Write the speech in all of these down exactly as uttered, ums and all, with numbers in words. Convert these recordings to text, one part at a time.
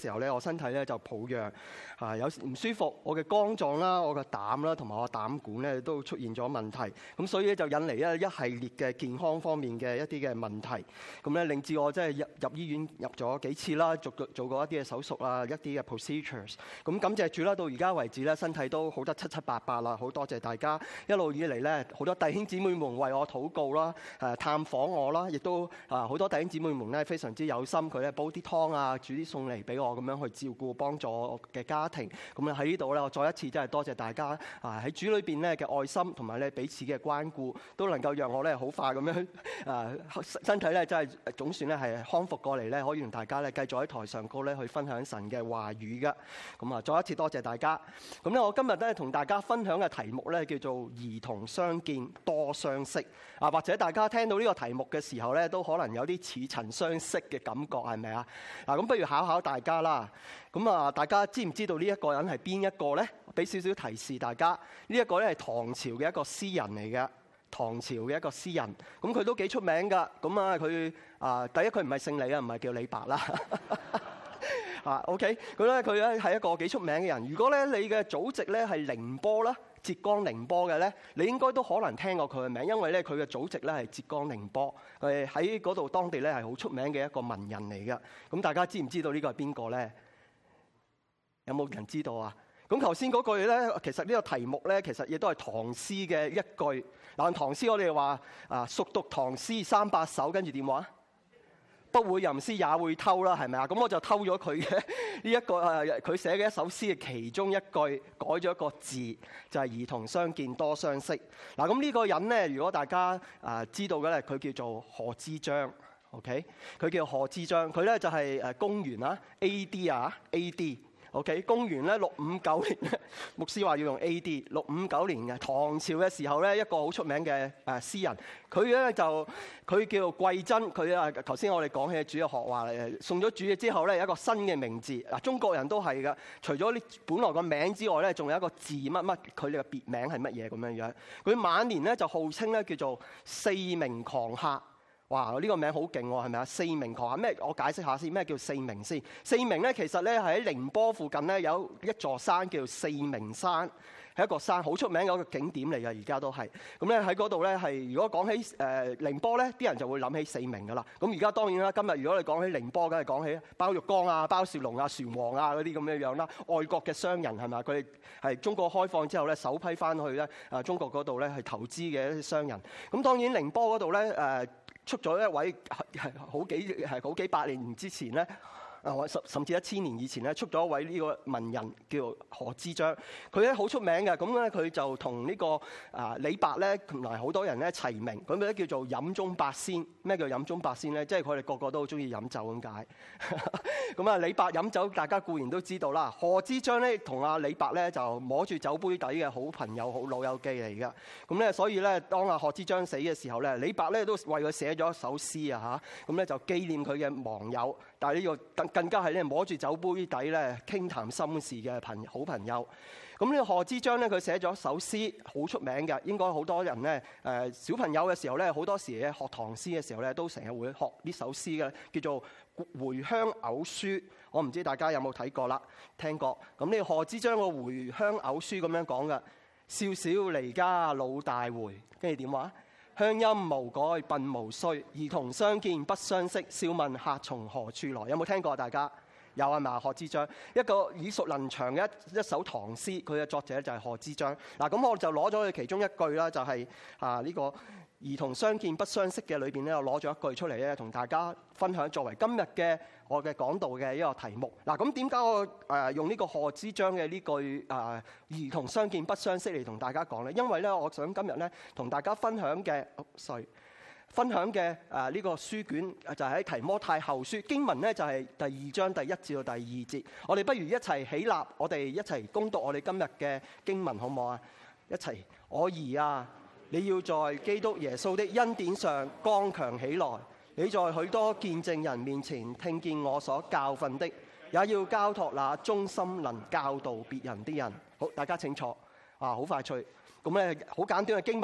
時候咧，我身體咧就抱恙，啊有唔舒服，我嘅肝臟啦、我嘅膽啦同埋我膽管咧都出現咗問題，咁所以咧就引嚟一一系列嘅健康方面嘅一啲嘅問題，咁咧令至我即係入入醫院入咗幾次啦，做做過一啲嘅手術啊，一啲嘅 procedures， 咁感謝主啦，到而家為止咧身體都好得七七八八啦，好多謝大家一路以嚟咧好多弟兄姊妹們為我禱告啦，誒探訪我啦，亦都啊好多弟兄姊妹們咧非常之有心，佢咧煲啲湯啊，煮啲餸嚟俾我。咁樣去照顧幫助我嘅家庭，咁咧喺呢度咧，我再一次真係多謝大家啊！喺主裏邊咧嘅愛心同埋咧彼此嘅關顧，都能夠讓我咧好快咁樣啊身體咧真係總算咧係康復過嚟咧，可以同大家咧繼續喺台上高咧去分享神嘅話語嘅。咁啊，再一次多謝大家。咁咧，我今日咧同大家分享嘅題目咧叫做兒童相見多相識啊，或者大家聽到呢個題目嘅時候咧，都可能有啲似曾相識嘅感覺，係咪啊？嗱，咁不如考考大家啦，咁啊，大家知唔知道呢一個人係邊一個呢？俾少少提示大家，呢一個咧係唐朝嘅一個詩人嚟嘅，唐朝嘅一個詩人，咁佢都幾出名噶。咁啊，佢啊，第一佢唔係姓李啊，唔係叫李白啦。啊，OK，佢咧佢咧係一個幾出名嘅人。如果咧你嘅祖籍咧係寧波啦，浙江寧波嘅咧，你應該都可能聽過佢嘅名，因為咧佢嘅祖籍咧係浙江寧波，佢喺嗰度當地咧係好出名嘅一個文人嚟嘅。咁大家知唔知道呢個係邊個咧？有冇人知道啊？咁頭先嗰句咧，其實呢個題目咧，其實亦都係唐詩嘅一句。嗱，唐詩我哋話啊，熟讀唐詩三百首，跟住點話？不會吟詩也會偷啦，係咪啊？咁我就偷咗佢嘅呢一個誒，佢寫嘅一首詩嘅其中一句，改咗一個字，就係、是、兒童相見多相識。嗱，咁呢個人咧，如果大家啊知道嘅咧，佢叫做賀知章。OK， 佢叫賀知章，佢咧就係誒公元啊 A D 啊 A D。OK， 公元咧六五九年咧，牧師話要用 A D 六五九年嘅唐朝嘅時候咧，一個好出名嘅誒詩人，佢咧就佢叫做季真，佢啊頭先我哋講起主嘅學話誒，送咗主之後咧有一個新嘅名字，嗱中國人都係噶，除咗呢本來個名之外咧，仲有一個字乜乜，佢哋嘅別名係乜嘢咁樣樣？佢晚年咧就號稱咧叫做四明狂客。哇！呢、這個名好勁喎，係咪啊？四明狂客咩？我解釋下先，咩叫四明先？四明咧，其實咧喺寧波附近咧有一座山叫四明山，係一個山好出名嘅一個景點嚟嘅，而家都係。咁咧喺嗰度咧係，如果講起誒、呃、寧波咧，啲人就會諗起四明噶啦。咁而家當然啦，今日如果你講起寧波，梗係講起包玉剛啊、包小龍啊、船王啊嗰啲咁樣樣啦。外國嘅商人係咪？佢哋係中國開放之後咧，首批翻去咧啊中國嗰度咧係投資嘅一啲商人。咁當然寧波嗰度咧誒。呃出咗一位係好幾係好幾百年之前咧，啊甚甚至一千年以前咧，出咗一位呢個文人叫賀知章，佢咧好出名嘅，咁咧佢就同呢個啊李白咧同埋好多人咧齊名，咁咧叫做飲中八仙。咩叫飲中八仙咧？即係佢哋個個都好中意飲酒咁解。咁啊李白飲酒，大家固然都知道啦。賀知章咧同阿李白咧就摸住酒杯底嘅好朋友、好老友記嚟嘅。咁咧所以咧，當阿賀知章死嘅時候咧，李白咧都為佢寫咗一首詩啊嚇。咁咧就紀念佢嘅亡友。但係呢個更更加係咧摸住酒杯底咧傾談心事嘅朋好朋友。咁呢個賀知章咧佢寫咗一首詩好出名嘅，應該好多人咧誒小朋友嘅時候咧好多時咧學唐詩嘅時候咧都成日會學呢首詩嘅，叫做《回鄉偶書》。我唔知大家有冇睇過啦，聽過。咁呢個賀知章個《回鄉偶書》咁樣講嘅，少小離家老大回，跟住點話？鄉音無改鬢毛衰，兒童相見不相識，笑問客從何處來。有冇聽過大家？有啊嘛，賀知章一個耳熟能詳嘅一一首唐詩，佢嘅作者就係賀知章。嗱，咁我就攞咗佢其中一句啦，就係、是、啊呢、這個兒童相見不相識嘅裏邊咧，我攞咗一句出嚟咧，同大家分享作為今日嘅我嘅講道嘅一個題目。嗱，咁點解我誒、呃、用呢個賀知章嘅呢句啊、呃、兒童相見不相識嚟同大家講咧？因為咧，我想今日咧同大家分享嘅，哦，sorry。分享嘅誒呢個書卷就係喺提摩太後書，經文咧就係第二章第一至到第二節。我哋不如一齊起立，我哋一齊攻讀我哋今日嘅經文好唔好啊？一齊，我兒啊，你要在基督耶穌的恩典上剛強起來。你在許多見證人面前聽見我所教訓的，也要交託那忠心能教導別人的人。好，大家請坐。啊，好快脆。咁咧好簡短嘅經文。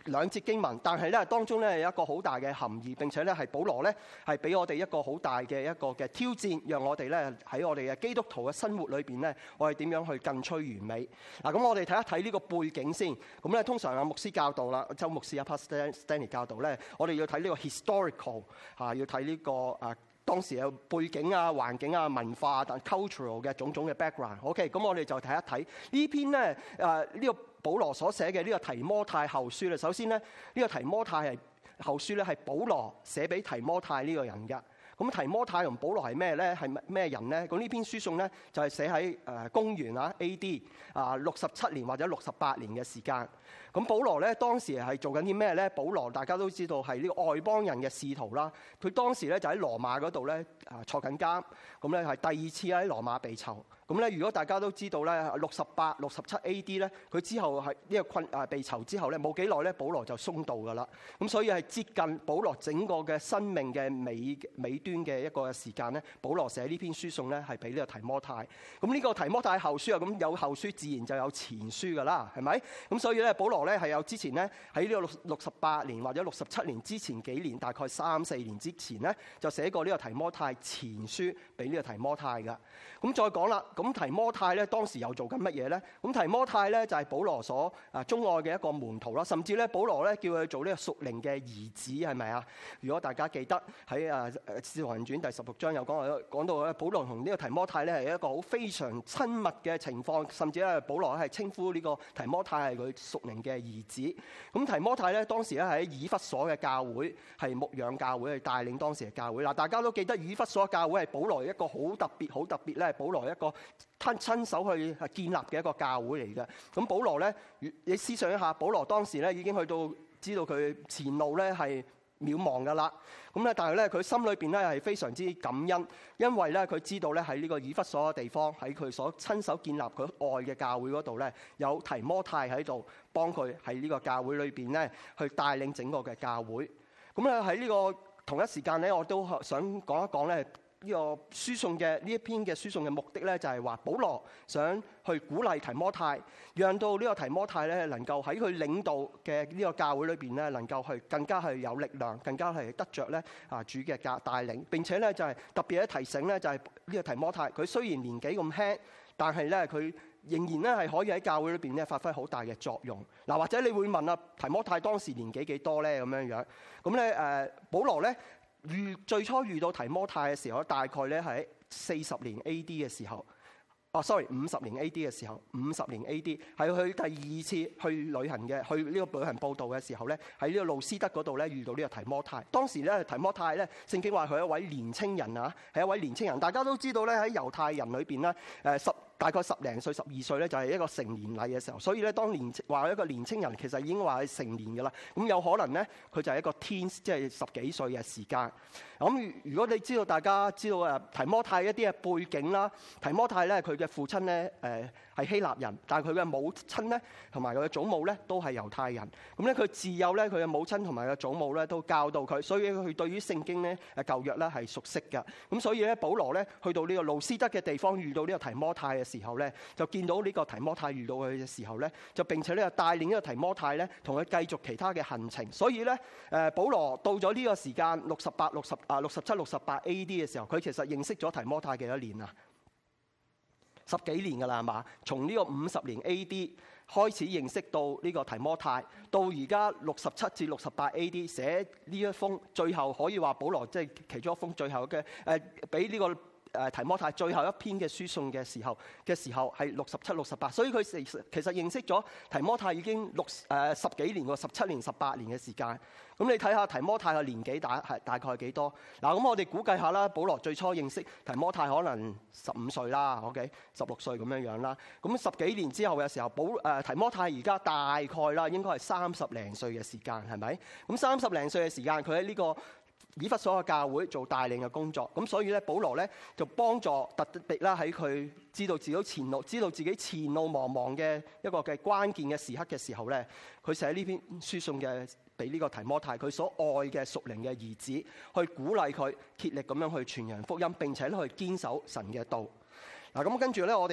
兩節經文，但係咧當中咧有一個好大嘅含義，並且咧係保羅咧係俾我哋一個好大嘅一個嘅挑戰，讓我哋咧喺我哋嘅基督徒嘅生活裏邊咧，我哋點樣去更趨完美。嗱，咁我哋睇一睇呢個背景先。咁咧通常阿牧師教導啦，周牧師阿 Pastor Stanley 教導咧，我哋要睇呢個 historical 嚇，要睇呢個啊當時嘅背景啊、環境啊、文化啊、cultural 嘅種種嘅 background。OK， 咁我哋就睇一睇呢篇咧誒呢個保羅所寫嘅呢個提摩太後書咧。首先咧，呢個提摩太係後書咧係保羅寫俾提摩太呢個人㗎。咁提摩太同保羅係咩咧？係咩人咧？咁呢篇書信咧就係寫喺誒公元啊 A D 啊六十七年或者六十八年嘅時間。咁保羅咧當時係做緊啲咩咧？保羅大家都知道係呢個外邦人嘅使徒啦。佢當時咧就喺羅馬嗰度咧啊坐緊監。咁咧係第二次喺羅馬被囚。咁咧如果大家都知道咧六十八、六十七 A D 咧，佢之後係呢個困啊被囚之後咧冇幾耐咧，保羅就鬆道㗎啦。咁所以係接近保羅整個嘅生命嘅尾尾端嘅一個時間咧，保羅寫呢篇書信咧係俾呢個提摩太。咁呢個提摩太後書啊，咁有後書自然就有前書㗎啦，係咪？咁所以咧保羅咧係有之前咧喺呢個六六十八年或者六十七年之前幾年，大概三四年之前咧就寫過呢個提摩太前書俾呢個提摩太㗎。咁再講啦，咁提摩太咧當時又做緊乜嘢咧？咁提摩太咧就係保羅所啊鍾愛嘅一個門徒啦，甚至咧保羅咧叫佢做呢個屬靈嘅兒子，係咪啊？如果大家記得喺啊《使徒行傳》第十六章有講講到咧，保羅同呢個提摩太咧係一個好非常親密嘅情況，甚至咧保羅係稱呼呢個提摩太係佢屬靈嘅兒子。咁提摩太咧當時咧喺以弗所嘅教會係牧養教會，係帶領當時嘅教會。嗱，大家都記得以弗所教會係保羅一個好特別、好特別咧，保羅一個親親手去建立嘅一個教會嚟嘅。咁保羅咧，你思想一下，保羅當時咧已經去到知道佢前路咧係渺茫㗎啦。咁咧，但係咧佢心裏邊咧係非常之感恩，因為咧佢知道咧喺呢個以弗所嘅地方，喺佢所親手建立佢愛嘅教會嗰度咧，有提摩太喺度幫佢喺呢個教會裏邊咧去帶領整個嘅教會。咁咧喺呢個同一時間咧，我都想講一講咧。呢個書信嘅呢一篇嘅書信嘅目的咧，就係話保羅想去鼓勵提摩太，讓到呢個提摩太咧能夠喺佢領導嘅呢個教會裏邊咧，能夠去更加係有力量，更加係得着咧啊主嘅教帶領。並且咧就係特別嘅提醒咧，就係呢個提摩太，佢雖然年紀咁輕，但係咧佢仍然咧係可以喺教會裏邊咧發揮好大嘅作用。嗱，或者你會問啊，提摩太當時年紀幾多咧？咁樣樣咁咧誒，保羅咧。遇最初遇到提摩太嘅時候，大概咧喺四十年 A D 嘅時候，哦，sorry， 五十年 A D 嘅時候，五十年 A D 係佢第二次去旅行嘅，去呢個旅行報道嘅時候咧，喺呢個路斯德嗰度咧遇到呢個提摩太。當時咧提摩太咧，聖經話佢係一位年青人啊，係一位年青人。大家都知道咧喺猶太人裏邊咧，誒十。大概十零歲、十二歲咧，就係一個成年禮嘅時候。所以咧，當年話一個年青人，其實已經話係成年㗎啦。咁有可能咧，佢就係一個 teens，即係十幾歲嘅時間。咁如果你知道大家知道誒提摩太一啲嘅背景啦，提摩太咧佢嘅父親咧誒係希臘人，但係佢嘅母親咧同埋佢嘅祖母咧都係猶太人。咁咧佢自幼咧佢嘅母親同埋佢嘅祖母咧都教導佢，所以佢對於聖經咧誒舊約咧係熟悉㗎。咁所以咧保羅咧去到呢個路斯德嘅地方，遇到呢個提摩太嘅時候咧，就見到呢個提摩太遇到佢嘅時候咧，就並且咧帶領呢個提摩太咧同佢繼續其他嘅行程。所以咧誒保羅到咗呢個時間六十八、六十啊六十七、六十八 A D 嘅時候，佢其實認識咗提摩太幾多年啊？十幾年㗎啦，係嘛？從呢個五十年 A D 開始認識到呢個提摩太，到而家六十七至六十八 A D 寫呢一封，最後可以話保羅即係其中一封最後嘅誒，俾呢個。誒提摩太最後一篇嘅書信嘅時候嘅時候係六十七、六十八，所以佢其實其實認識咗提摩太已經六誒、呃、十幾年喎，十七年、十八年嘅時間。咁你睇下提摩太嘅年紀大係大概係幾多？嗱，咁我哋估計下啦，保羅最初認識提摩太可能十五歲啦 ，OK， 十六歲咁樣樣啦。咁十幾年之後嘅時候，保誒、呃、提摩太而家大概啦，應該係三十零歲嘅時間，係咪？咁三十零歲嘅時間，佢喺呢個以弗所嘅教會做帶領嘅工作，咁所以咧，保羅咧就幫助特別啦，喺佢知道自己前路、知道自己前路茫茫嘅一個嘅關鍵嘅時刻嘅時候咧，佢寫呢篇書信嘅俾呢個提摩太，佢所愛嘅屬靈嘅兒子，去鼓勵佢竭力咁樣去傳揚福音，並且咧去堅守神嘅道。嗱，咁跟住咧，我哋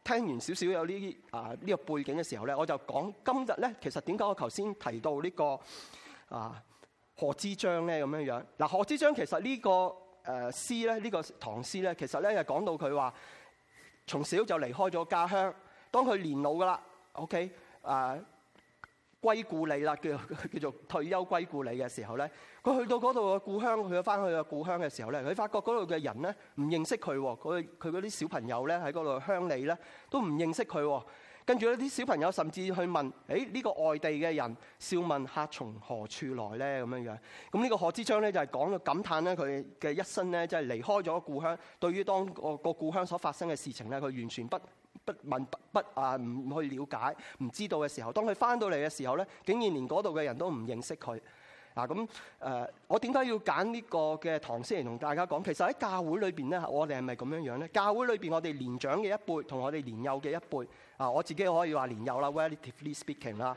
聽完少少有呢啲啊呢個背景嘅時候咧，我就講今日咧，其實點解我頭先提到呢個啊賀知章咧咁樣樣？嗱，賀知章其實呢個誒詩咧，呢個唐詩咧，其實咧就講到佢話從小就離開咗家鄉，當佢年老噶啦 ，OK 啊。歸故里啦，叫叫做退休歸故里嘅時候咧，佢去到嗰度嘅故鄉，去咗翻去嘅故鄉嘅時候咧，佢發覺嗰度嘅人咧唔認識佢喎，佢佢嗰啲小朋友咧喺嗰度鄉里咧都唔認識佢喎。跟住咧啲小朋友甚至去問：誒、哎、呢、呢個外地嘅人，笑問客從何處來咧？咁樣樣。咁呢個賀知章咧就係講到感嘆咧佢嘅一生咧，即係離開咗故鄉，對於當個個故鄉所發生嘅事情咧，佢完全不不問不不啊，唔去了解，唔知道嘅時候，當佢翻到嚟嘅時候咧，竟然連嗰度嘅人都唔認識佢。啊咁誒，我點解要揀呢個嘅唐詩嚟同大家講？其實喺教會裏邊咧，我哋係咪咁樣樣咧？教會裏邊我哋年長嘅一輩同我哋年幼嘅一輩，啊我自己可以話年幼啦 ，relatively speaking 啦，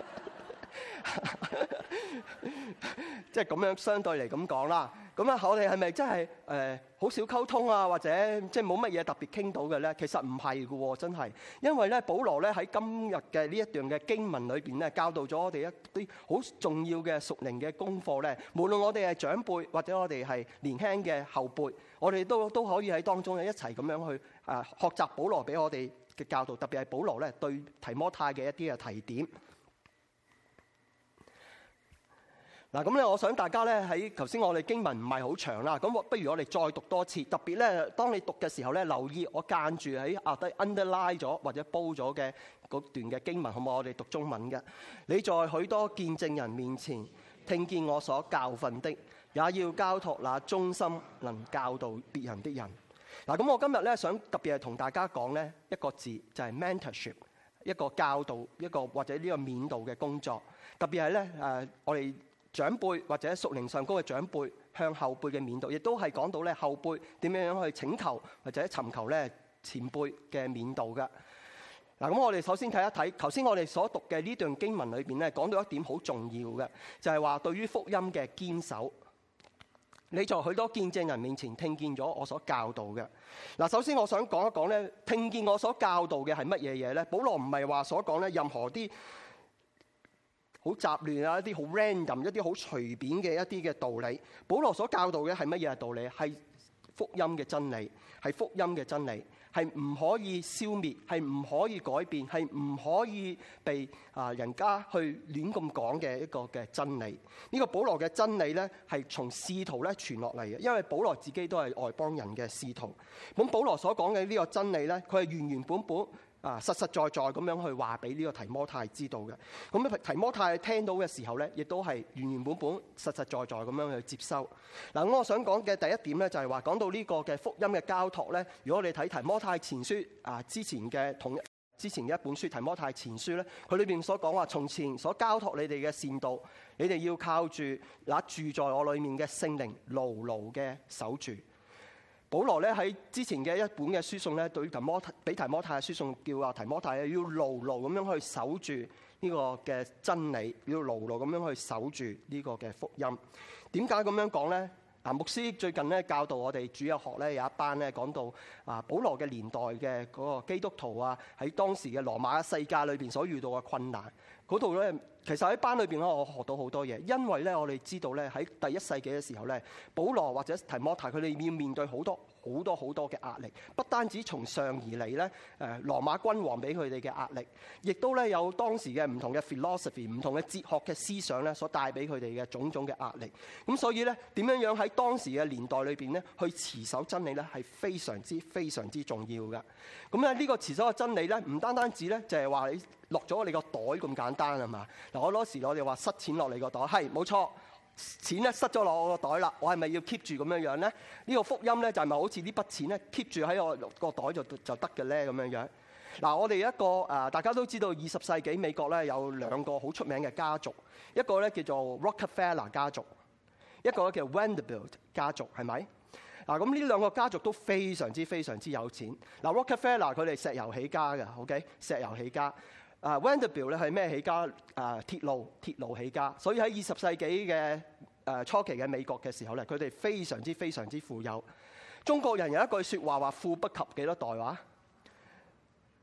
即係咁樣相對嚟咁講啦。咁啊，我哋係咪真係誒好少溝通啊？或者即係冇乜嘢特別傾到嘅咧？其實唔係嘅喎，真係，因為咧，保羅咧喺今日嘅呢一段嘅經文裏邊咧，教導咗我哋一啲好重要嘅屬靈嘅功課咧。無論我哋係長輩或者我哋係年輕嘅後輩，我哋都都可以喺當中咧一齊咁樣去啊學習保羅俾我哋嘅教導，特別係保羅咧對提摩太嘅一啲嘅提點。嗱咁咧，我想大家咧喺頭先我哋經文唔係好長啦，咁不如我哋再讀多次。特別咧，當你讀嘅時候咧，留意我間住喺下低 underline 咗或者煲咗嘅嗰段嘅經文，好唔好？我哋讀中文嘅。你在許多見證人面前聽見我所教訓的，也要交託那忠心能教導別人的人。嗱咁，我今日咧想特別係同大家講咧一個字，就係 mentorship， 一個教導一個或者呢個勉導嘅工作。特別係咧誒，我哋長輩或者屬靈上高嘅長輩向後輩嘅勉導，亦都係講到咧後輩點樣樣去請求或者尋求咧前輩嘅勉導嘅。嗱，咁我哋首先睇一睇，頭先我哋所讀嘅呢段經文裏邊咧，講到一點好重要嘅，就係話對於福音嘅堅守。你在許多見證人面前聽見咗我所教導嘅。嗱，首先我想講一講咧，聽見我所教導嘅係乜嘢嘢咧？保羅唔係話所講咧任何啲好雜亂啊，一啲好 random， 一啲好隨便嘅一啲嘅道理。保羅所教導嘅係乜嘢道理？係福音嘅真理，係福音嘅真理，係唔可以消滅，係唔可以改變，係唔可以被啊人家去亂咁講嘅一個嘅真理。呢個保羅嘅真理咧，係從使徒咧傳落嚟嘅，因為保羅自己都係外邦人嘅使徒。咁保羅所講嘅呢個真理咧，佢係原原本本。啊，實實在在咁樣去話俾呢個提摩太知道嘅。咁提摩太聽到嘅時候咧，亦都係原原本本、實實在在咁樣去接收。嗱，咁我想講嘅第一點咧，就係話講到呢個嘅福音嘅交託咧。如果你睇提摩太前書啊，之前嘅同之前嘅一本書提摩太前書咧，佢裏邊所講話，從前所交託你哋嘅善道，你哋要靠住那住在我裏面嘅聖靈，牢牢嘅守住。保羅咧喺之前嘅一本嘅書信咧，對提摩太俾提摩太嘅書信叫啊提摩太要牢牢咁樣去守住呢個嘅真理，要牢牢咁樣去守住呢個嘅福音。點解咁樣講咧？啊，牧師最近咧教導我哋主日學咧有一班咧講到啊保羅嘅年代嘅嗰個基督徒啊，喺當時嘅羅馬嘅世界裏邊所遇到嘅困難嗰度咧，其實喺班裏邊咧我學到好多嘢，因為咧我哋知道咧喺第一世紀嘅時候咧，保羅或者提摩太佢哋要面對好多好多好多嘅壓力，不單止從上而嚟咧，誒羅馬君王俾佢哋嘅壓力，亦都咧有當時嘅唔同嘅 philosophy、唔同嘅哲學嘅思想咧所帶俾佢哋嘅種種嘅壓力。咁所以咧點樣樣喺當時嘅年代裏邊咧去持守真理咧係非常之非常之重要嘅。咁咧呢個持守嘅真理咧唔單單止咧就係話你落咗你個袋咁簡單係嘛？嗱，我嗰時我哋話塞錢落你個袋，係冇錯。錢咧塞咗落我個袋啦，我係咪要 keep 住咁樣樣咧？呢、這個福音咧就係咪好似呢筆錢咧 keep 住喺我個袋就就得嘅咧咁樣樣？嗱，我哋一個誒、呃、大家都知道二十世紀美國咧有兩個好出名嘅家族，一個咧叫做 Rockefeller 家族，一個咧叫 Vanderbilt 家族，係咪？嗱，咁呢兩個家族都非常之非常之有錢。嗱 Rockefeller 佢哋石油起家嘅 ，OK， 石油起家。啊、uh, Vanderbilt 咧係咩起家？啊、uh, 鐵路鐵路起家，所以喺二十世紀嘅誒、uh, 初期嘅美國嘅時候咧，佢哋非常之非常之富有。中國人有一句説話話富不及幾多代話？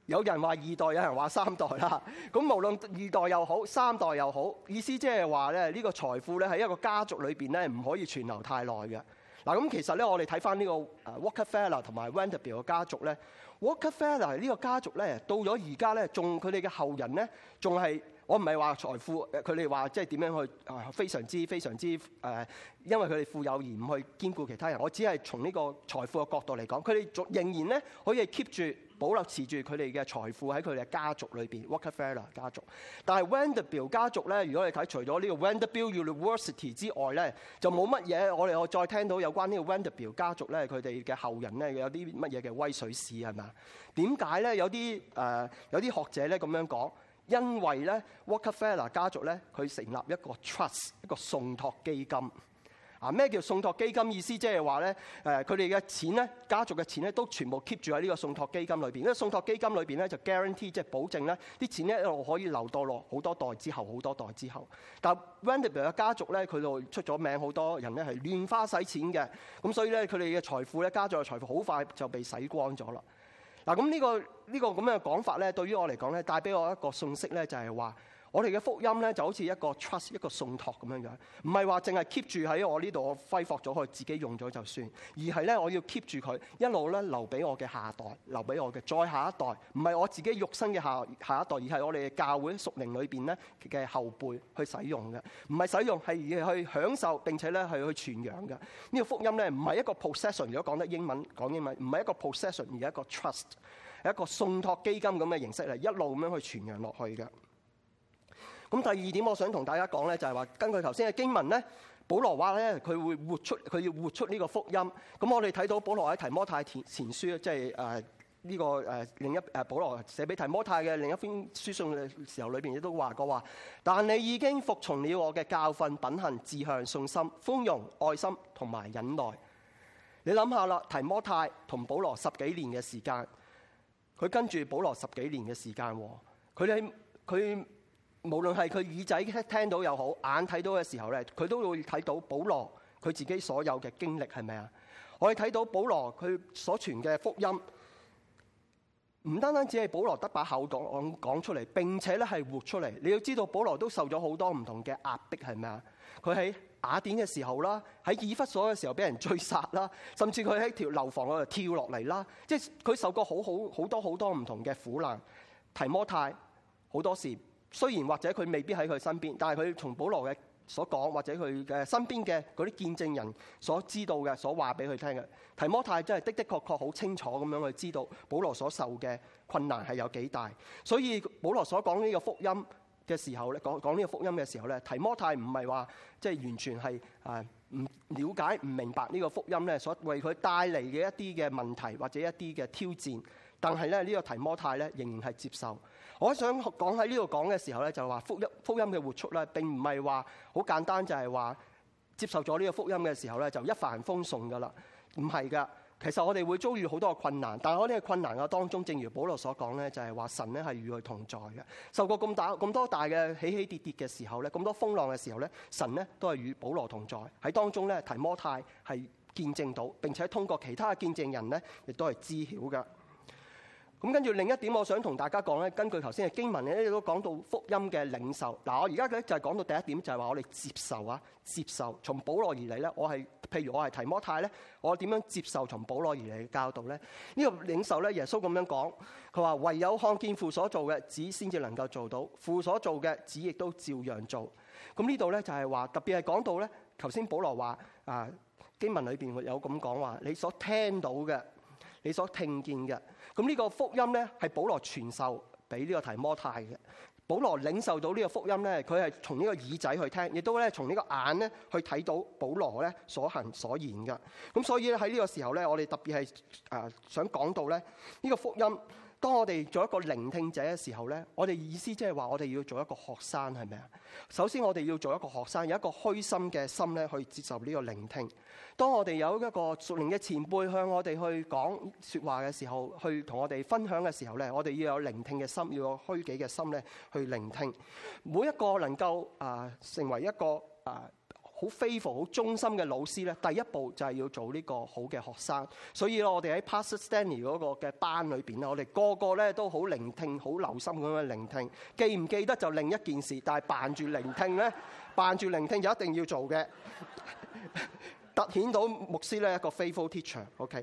有人話二代，有人話三代啦。咁無論二代又好，三代又好，意思即係話咧，呢個財富咧喺一個家族裏邊咧唔可以存留太耐嘅。嗱，咁其實咧，我哋睇翻呢個誒 Rockefeller 同埋 Vanderbilt 嘅家族咧 ，Rockefeller 呢個家族咧，到咗而家咧，仲佢哋嘅後人咧，仲係我唔係話財富，佢哋話即係點樣去啊非常之非常之誒、呃，因為佢哋富有而唔去兼顧其他人。我只係從呢個財富嘅角度嚟講，佢哋仲仍然咧可以 keep 住保留持住佢哋嘅財富喺佢哋嘅家族裏邊 Rockefeller 家族。但係 Vanderbilt 家族咧，如果你睇除咗呢個 Vanderbilt University 之外咧，就冇乜嘢。我哋我再聽到有關呢個 Vanderbilt 家族咧，佢哋嘅後人咧有啲乜嘢嘅威水史係咪啊？點解咧？有啲誒、呃、有啲學者咧咁樣講，因為咧 Rockefeller 家族咧佢成立一個 trust 一個信託基金。啊，咩叫信託基金？意思即係話咧，誒佢哋嘅錢咧，家族嘅錢咧，都全部 keep 住喺呢個信託基金裏邊。呢個信託基金裏邊咧就 guarantee 即係保證咧，啲錢咧一路可以留到落好多代之後，好多代之後。但 Vanderbilt 嘅家族咧，佢度出咗名，好多人咧係亂花使錢嘅，咁所以咧佢哋嘅財富咧，家族嘅財富好快就被洗光咗啦。嗱，咁呢個呢個咁樣嘅講法咧，對於我嚟講咧，帶俾我一個信息咧，就係話，我哋嘅福音咧就好似一個 trust 一個信託咁樣樣，唔係話淨係 keep 住喺我呢度，我揮霍咗佢自己用咗就算，而係咧我要 keep 住佢一路咧留俾我嘅下一代，留俾我嘅再下一代，唔係我自己肉身嘅下下一代，而係我哋嘅教會屬靈裏邊咧嘅後輩去使用嘅，唔係使用係而去享受並且咧係去傳揚嘅。呢、這個福音咧唔係一個 possession， 如果講得英文講英文，唔係一個 possession， 而係一個 trust， 係一個信託基金咁嘅形式嚟，一路咁樣去傳揚落去嘅。咁第二點，我想同大家講咧，就係話根據頭先嘅經文咧，保羅話咧，佢會活出佢要活出呢個福音。咁我哋睇到保羅喺提摩太前前書，即係誒呢個誒另一誒保羅寫俾提摩太嘅另一篇書信嘅時候，裏邊亦都話過話，但你已經服從了我嘅教訓、品行、志向、信心、寬容、愛心同埋忍耐。你諗下啦，提摩太同保羅十幾年嘅時間，佢跟住保羅十幾年嘅時間，佢哋佢。無論係佢耳仔聽到又好，眼睇到嘅時候咧，佢都會睇到保羅佢自己所有嘅經歷，係咪啊？我哋睇到保羅佢所傳嘅福音，唔單單只係保羅得把口講講出嚟，並且咧係活出嚟。你要知道，保羅都受咗好多唔同嘅壓迫，係咪啊？佢喺雅典嘅時候啦，喺以弗所嘅時候俾人追殺啦，甚至佢喺條樓房嗰度跳落嚟啦，即係佢受過好好好多好多唔同嘅苦難。提摩太好多時。雖然或者佢未必喺佢身邊，但係佢從保羅嘅所講，或者佢嘅身邊嘅嗰啲見證人所知道嘅，所話俾佢聽嘅。提摩太真係的的確確好清楚咁樣去知道保羅所受嘅困難係有幾大。所以保羅所講呢個福音嘅時候咧，講講呢個福音嘅時候咧，提摩太唔係話即係完全係啊唔了解、唔明白呢個福音咧，所為佢帶嚟嘅一啲嘅問題或者一啲嘅挑戰。但係咧，呢個提摩太咧仍然係接受。我想講喺呢度講嘅時候咧，就係話福音福音嘅活出咧，並唔係話好簡單，就係話接受咗呢個福音嘅時候咧，就一帆風順噶啦。唔係噶，其實我哋會遭遇好多嘅困難，但係我哋嘅困難嘅當中，正如保羅所講咧，就係話神咧係與佢同在嘅。受過咁大咁多大嘅起起跌跌嘅時候咧，咁多風浪嘅時候咧，神咧都係與保羅同在喺當中咧。提摩太係見證到，並且通過其他嘅見證人咧，亦都係知曉噶。咁跟住另一點，我想同大家講咧，根據頭先嘅經文咧，都講到福音嘅領受。嗱，我而家咧就係講到第一點，就係話我哋接受啊，接受從保羅而嚟咧。我係譬如我係提摩太咧，我點樣接受從保羅而嚟嘅教導咧？呢個領受咧，耶穌咁樣講，佢話唯有看見父所做嘅，子先至能夠做到；父所做嘅，子亦都照樣做。咁呢度咧就係話，特別係講到咧，頭先保羅話啊，經文裏邊有咁講話，你所聽到嘅。你所聽見嘅，咁呢個福音咧係保羅傳授俾呢個提摩太嘅。保羅領受到呢個福音咧，佢係從呢個耳仔去聽，亦都咧從呢個眼咧去睇到保羅咧所行所言嘅。咁所以咧喺呢個時候咧，我哋特別係誒想講到咧呢個福音。當我哋做一個聆聽者嘅時候咧，我哋意思即係話我哋要做一個學生，係咪啊？首先我哋要做一個學生，有一個虛心嘅心咧去接受呢個聆聽。當我哋有一個屬靈嘅前輩向我哋去講說話嘅時候，去同我哋分享嘅時候咧，我哋要有聆聽嘅心，要有虛己嘅心咧去聆聽。每一個能夠啊、呃、成為一個啊、呃、 好 faithful、好忠心嘅老師咧，第一步就係要做呢個好嘅學生。所以咧，我哋喺 Pastor Stanley 嗰個嘅班裏邊咧，我哋個個咧都好聆聽、好留心咁樣聆聽。記唔記得就另一件事，但係扮住聆聽咧，扮住聆聽就一定要做嘅，突顯到牧師咧一個 faithful teacher。OK，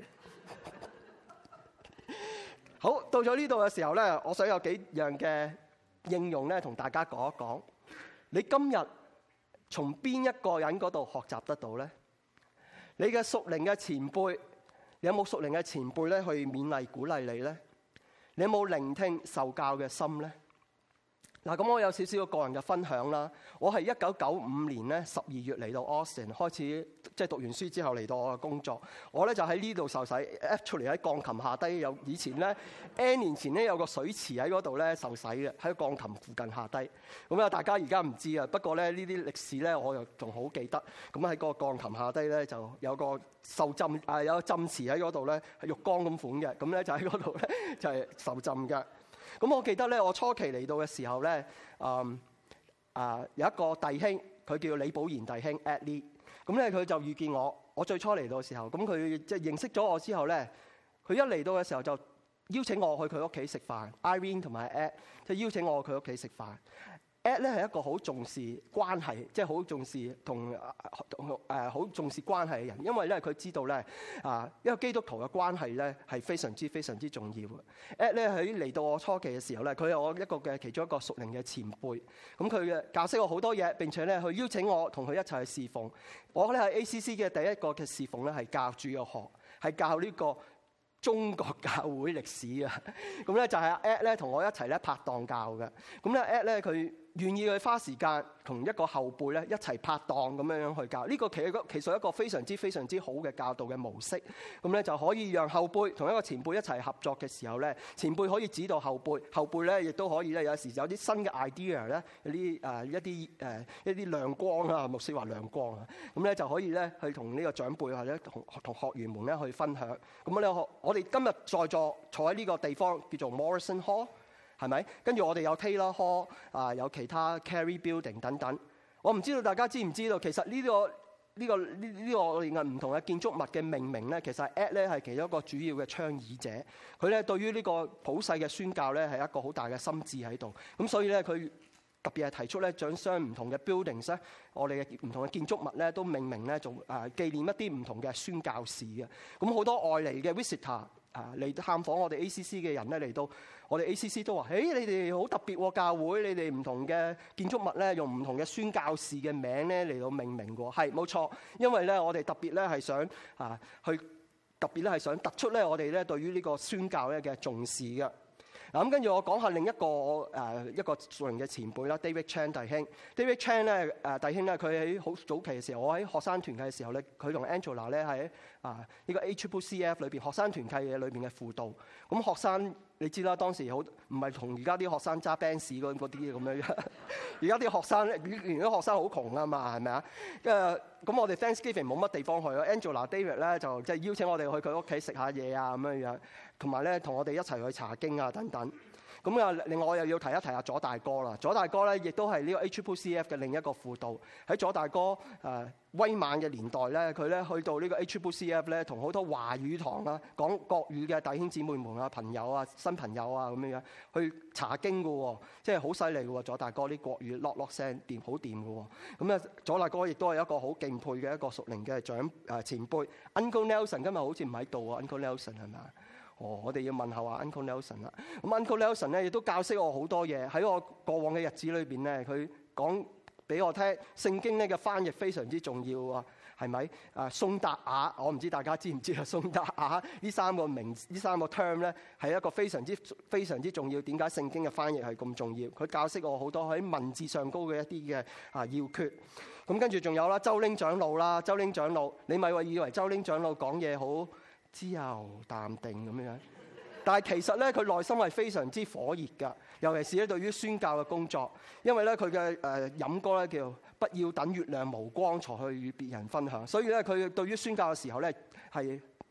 好，到咗呢度嘅時候咧，我想有幾樣嘅應用咧，同大家講一講。你今日從邊一個人嗰度學習得到呢？你嘅屬靈嘅前輩，你有冇屬靈嘅前輩咧去勉勵鼓勵你呢？你有冇聆聽受教嘅心呢？嗱，咁我有少少個人嘅分享啦。我係一九九五年咧十二月嚟到 Austin， 開始即係讀完書之後嚟到我嘅工作。我咧就喺呢度受洗 ，actually 喺鋼琴下低有以前咧 N 年前咧有個水池喺嗰度咧受洗嘅，喺鋼琴附近下低。咁啊，大家而家唔知啊，不過咧呢啲歷史咧我又仲好記得。咁喺個鋼琴下低咧就有個受浸啊，有個浸池喺嗰度咧係浴缸咁款嘅，咁咧就喺嗰度咧就係受浸嘅。咁我記得咧，我初期嚟到嘅時候咧，嗯啊有一個弟兄，佢叫李寶賢弟兄 Adley， 咁咧佢就遇見我。我最初嚟到嘅時候，咁佢即係認識咗我之後咧，佢一嚟到嘅時候就邀請我去佢屋企食飯。Irene 同埋 Ed 即係邀請我去佢屋企食飯。Ed 咧係一個好重視關係，即係好重視同誒好重視關係嘅人，因為咧佢知道咧啊，一個基督徒嘅關係咧係非常之非常之重要嘅。Ed 咧喺嚟到我初期嘅時候咧，佢係我一個嘅其中一個屬靈嘅前輩，咁佢嘅教識我好多嘢，並且咧去邀請我同佢一齊去侍奉。我咧喺 A C C 嘅第一個嘅侍奉咧係教主日學，係教呢個中國教會歷史啊。咁咧就係 Ed 咧同我一齊咧拍檔教嘅。咁咧 Ed 咧佢願意去花時間同一個後輩咧一齊拍檔咁樣樣去教，呢個其實其實一個非常之非常之好嘅教導嘅模式。咁咧就可以讓後輩同一個前輩一齊合作嘅時候咧，前輩可以指導後輩，後輩咧亦都可以咧有時有啲新嘅 idea 咧，有啲誒一啲誒一啲亮光啊，牧師話亮光啊，咁咧就可以咧去同呢個長輩或者同同學員們咧去分享。咁咧我我哋今日在座坐喺呢個地方叫做 Morrison Hall。係咪？跟住我哋有 Taylor Hall 啊，有其他 Carey Building 等等。我唔知道大家知唔知道，其實呢、這個呢、這個呢呢、這個我哋嘅唔同嘅建築物嘅命名咧，其實 Ed 咧係其中一個主要嘅倡議者。佢咧對於呢個普世嘅宣教咧係一個好大嘅心志喺度。咁所以咧佢特別係提出咧將將唔同嘅 buildings 咧，我哋嘅唔同嘅建築物咧都命名咧做誒紀念一啲唔同嘅宣教士嘅。咁好多外嚟嘅 visitor 啊嚟探訪我哋 A C C 嘅人咧嚟到。我哋 A C C 都話：誒、hey，你哋好特別喎，教會你哋唔同嘅建築物咧，用唔同嘅宣教士嘅名咧嚟到命名嘅喎。係冇錯，因為咧我哋特別咧係想啊去特別咧係想突出咧我哋咧對於呢個宣教咧嘅重視嘅。嗱咁跟住我講下另一個誒、呃、一個屬靈嘅前輩啦 ，David Chan 弟兄。David Chan 咧誒弟兄咧，佢喺好早期嘅時候，我喺學生團契嘅時候咧，佢同 Angela 咧喺啊呢個 A C C C F 裏邊學生團契嘅裏邊嘅輔導。咁學生你知啦，當時好唔係同而家啲學生揸 Benz 嗰嗰啲咁樣。而家啲學生咧，而家學生好窮啊嘛，係咪啊？誒咁我哋 Thanksgiving 冇乜地方去咯。Angela David 咧就即係邀請我哋去佢屋企食下嘢啊咁樣樣，同埋咧同我哋一齊去查經啊等等。咁啊，另外我又要提一提下左大哥啦。左大哥咧，亦都係呢個 A C C C F 嘅另一個輔導。喺左大哥誒、呃、威猛嘅年代咧，佢咧去到呢個 A C C C F 咧，同好多華語堂啊、講國語嘅弟兄姊妹們啊、朋友啊、新朋友啊咁樣樣去查經嘅喎，即係好犀利嘅喎。左大哥啲國語落落聲掂好掂嘅喎。咁啊，左大哥亦都係一個好敬佩嘅一個屬靈嘅長誒前輩。Uncle Nelson 今日好似唔喺度啊 Uncle Nelson 係咪啊？哦，我哋要問候下 Uncle Nelson 啦。咁 Uncle Nelson 咧亦都教識我好多嘢。喺我過往嘅日子裏邊咧，佢講俾我聽聖經咧嘅翻譯非常之重要啊，係咪？啊，宋達雅，我唔知大家知唔知啊？宋達雅呢三個名呢三個 term 咧係一個非常之非常之重要。點解聖經嘅翻譯係咁重要？佢教識我好多喺文字上高嘅一啲嘅啊要訣。咁跟住仲有啦，周拎長老啦，周拎長老，你咪話以為周拎長老講嘢好自由淡定咁樣，但係其實咧佢內心係非常之火熱㗎，尤其是咧對於宣教嘅工作，因為咧佢嘅誒飲歌咧叫不要等月亮無光才去與別人分享，所以咧佢對於宣教嘅時候咧係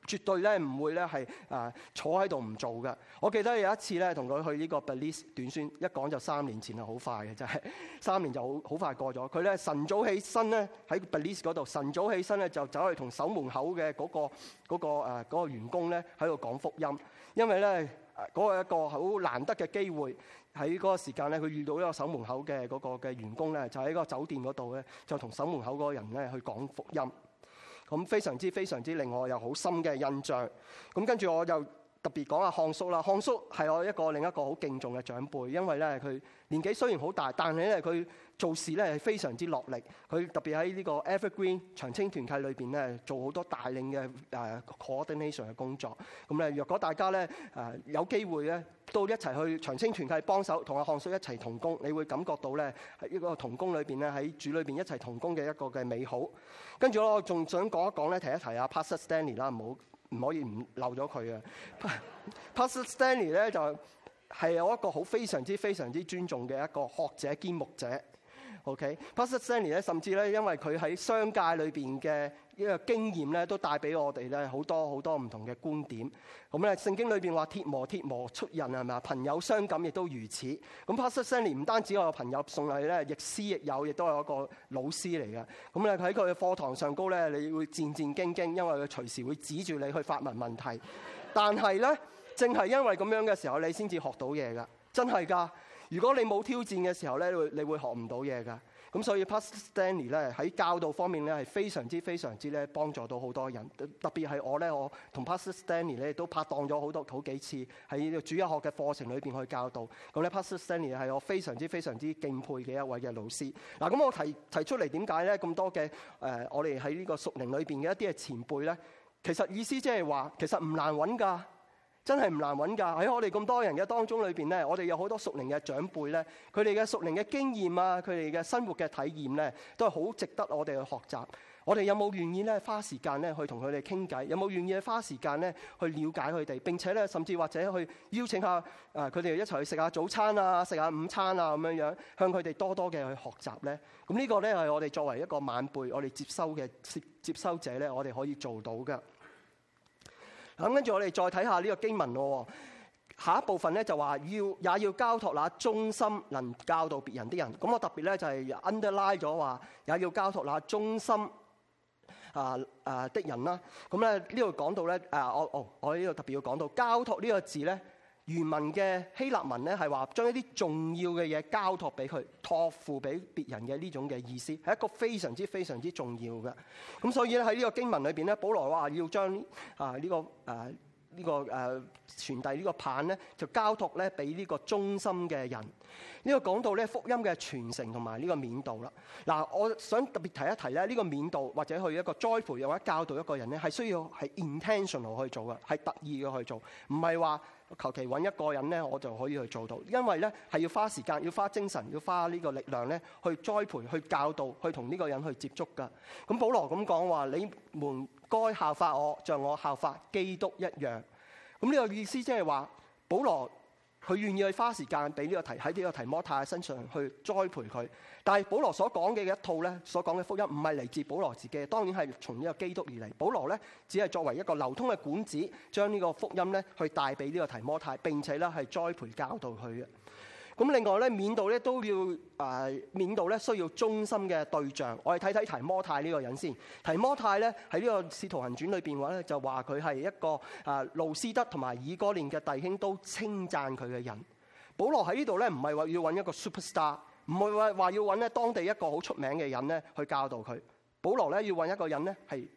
絕對咧唔會咧係啊坐喺度唔做嘅。我記得有一次咧同佢去呢個 Belize 短宣，一講就三年前啦，好快嘅真係三年就好好快過咗。佢咧晨早起身咧喺 Belize 嗰度，晨早起身咧就走去同守門口嘅嗰、嗰個嗰、嗰個誒、嗰個員工咧喺度講福音，因為咧嗰個一個好難得嘅機會。喺嗰個時間咧，佢遇到一個守門口嘅嗰個嘅員工咧，就喺個酒店嗰度咧，就同守門口嗰個人咧去講福音。咁非常之非常之令我有好深嘅印象。咁跟住我就特別講下漢叔啦。漢叔係我一個另一個好敬重嘅長輩，因為咧佢年紀雖然好大，但係咧佢做事咧係非常之落力。佢特別喺呢個 Evergreen 長青團契裏邊咧，做好多帶領嘅誒 coordination 嘅工作。咁咧，若果大家咧誒有機會咧，都一齊去長青團契幫手，同阿漢叔一齊同工，你會感覺到咧喺呢個同工裏邊咧，喺主裏邊一齊同工嘅一個嘅美好。跟住我仲想講一講咧，提一提阿 Pastor Stanley 啦，唔好唔可以唔漏咗佢啊。Pastor Stanley 咧就係有一個好非常之非常之尊重嘅一個學者兼牧者。OK，Pastor Stanley 咧，甚至咧因為佢喺商界裏邊嘅呢個經驗咧，都帶俾我哋咧好多好多唔同嘅觀點。咁咧聖經裏邊話鐵磨鐵磨出刃係咪啊？朋友相感亦都如此。咁 Pastor Stanley 唔單止我有朋友，送禮咧亦師亦友，亦都係一個老師嚟嘅。咁咧喺佢嘅課堂上高咧，你會戰戰兢兢，因為佢隨時會指住你去發問問題。但係咧，正係因為咁樣嘅時候，你先至學到嘢㗎，真係㗎。如果你冇挑戰嘅時候咧，你會你會學唔到嘢㗎。咁所以 Pastor Stanley 咧喺教導方面咧係非常之非常之咧幫助到好多人。特別係我咧，我同 Pastor Stanley 咧都拍檔咗好多好幾次喺呢個主日學嘅課程裏邊去教導。咁咧 Pastor Stanley 係我非常之非常之敬佩嘅一位嘅老師。嗱，咁我提提出嚟點解咧咁多嘅誒、呃，我哋喺呢個屬靈裏邊嘅一啲嘅前輩咧，其實意思即係話其實唔難揾㗎。真係唔難揾㗎。喺我哋咁多人嘅當中裏邊咧，我哋有好多屬靈嘅長輩咧，佢哋嘅屬靈嘅經驗啊，佢哋嘅生活嘅體驗咧，都係好值得我哋去學習。我哋有冇願意咧花時間咧去同佢哋傾偈？有冇願意花時間咧去了解佢哋？並且咧甚至或者去邀請下誒佢哋一齊去食下早餐啊、食下午餐啊咁樣樣，向佢哋多多嘅去學習咧。咁呢個咧係我哋作為一個晚輩，我哋接收嘅接收者咧，我哋可以做到嘅。咁跟住我哋再睇下呢個經文咯。下一部分咧就話要也要交託那忠心能教導別人的人。咁我特別咧就係 underline 咗話也要交託那忠心啊啊的人啦。咁咧呢度講到咧啊，我哦我呢度特別要講到交託呢個字咧，原文嘅希臘文咧係話將一啲重要嘅嘢交託俾佢，託付俾別人嘅呢種嘅意思，係一個非常之非常之重要嘅。咁所以咧喺呢個經文裏邊咧，保羅話要將啊呢、這個啊呢、這個誒、啊、傳遞呢個棒咧，就交託咧俾呢個忠心嘅人。呢、這個講到咧福音嘅傳承同埋呢個勉導啦。嗱，我想特別提一提咧，呢、這個勉導或者去一個栽培又或者教導一個人咧，係需要係 intentional 去做嘅，係特意嘅去做，唔係話求其揾一個人咧，我就可以去做到。因為咧係要花時間、要花精神、要花呢個力量咧，去栽培、去教導、去同呢個人去接觸㗎。咁保羅咁講話，你們該效法我，像我效法基督一樣。咁呢個意思即係話，保羅佢願意去花時間俾呢個提喺呢個提摩太身上去栽培佢。但係保羅所講嘅一套咧，所講嘅福音唔係嚟自保羅自己，當然係從呢個基督而嚟。保羅咧只係作為一個流通嘅管子，將呢個福音咧去帶俾呢個提摩太，並且咧係栽培教導佢嘅。咁另外咧，勉導咧都要誒、呃，勉導咧需要忠心嘅對象。我哋睇睇提摩太呢個人先。提摩太咧喺呢個《使徒行傳》裏邊話咧，就話佢係一個啊路斯德同埋以哥念嘅弟兄都稱讚佢嘅人。保羅喺呢度咧唔係話要揾一個 superstar， 唔係話話要揾咧當地一個好出名嘅人咧去教導佢。保羅咧要揾一個人咧係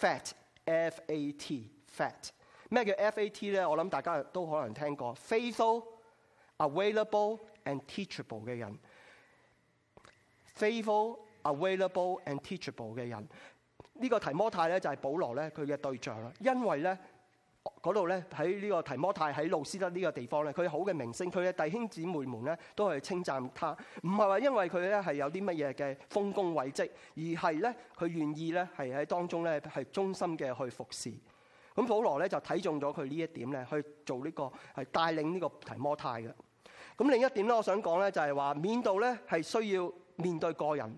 fat，F A T fat。咩叫 F A T 咧？我諗大家都可能聽過 faithful、available and teachable 嘅人 ，faithful, available and teachable 嘅人，呢、這個提摩太咧就係保羅咧佢嘅對象啦。因為咧嗰度咧喺呢個提摩太喺路斯德呢個地方咧，佢好嘅名聲，佢嘅弟兄姊妹們咧都係稱讚他，唔係話因為佢咧係有啲乜嘢嘅豐功偉績，而係咧佢願意咧係喺當中咧係忠心嘅去服侍。咁保羅咧就睇中咗佢呢一點咧，去做呢、這個係帶領呢個提摩太嘅。咁另一點咧，我想講咧就係話，勉導咧係需要面對個人，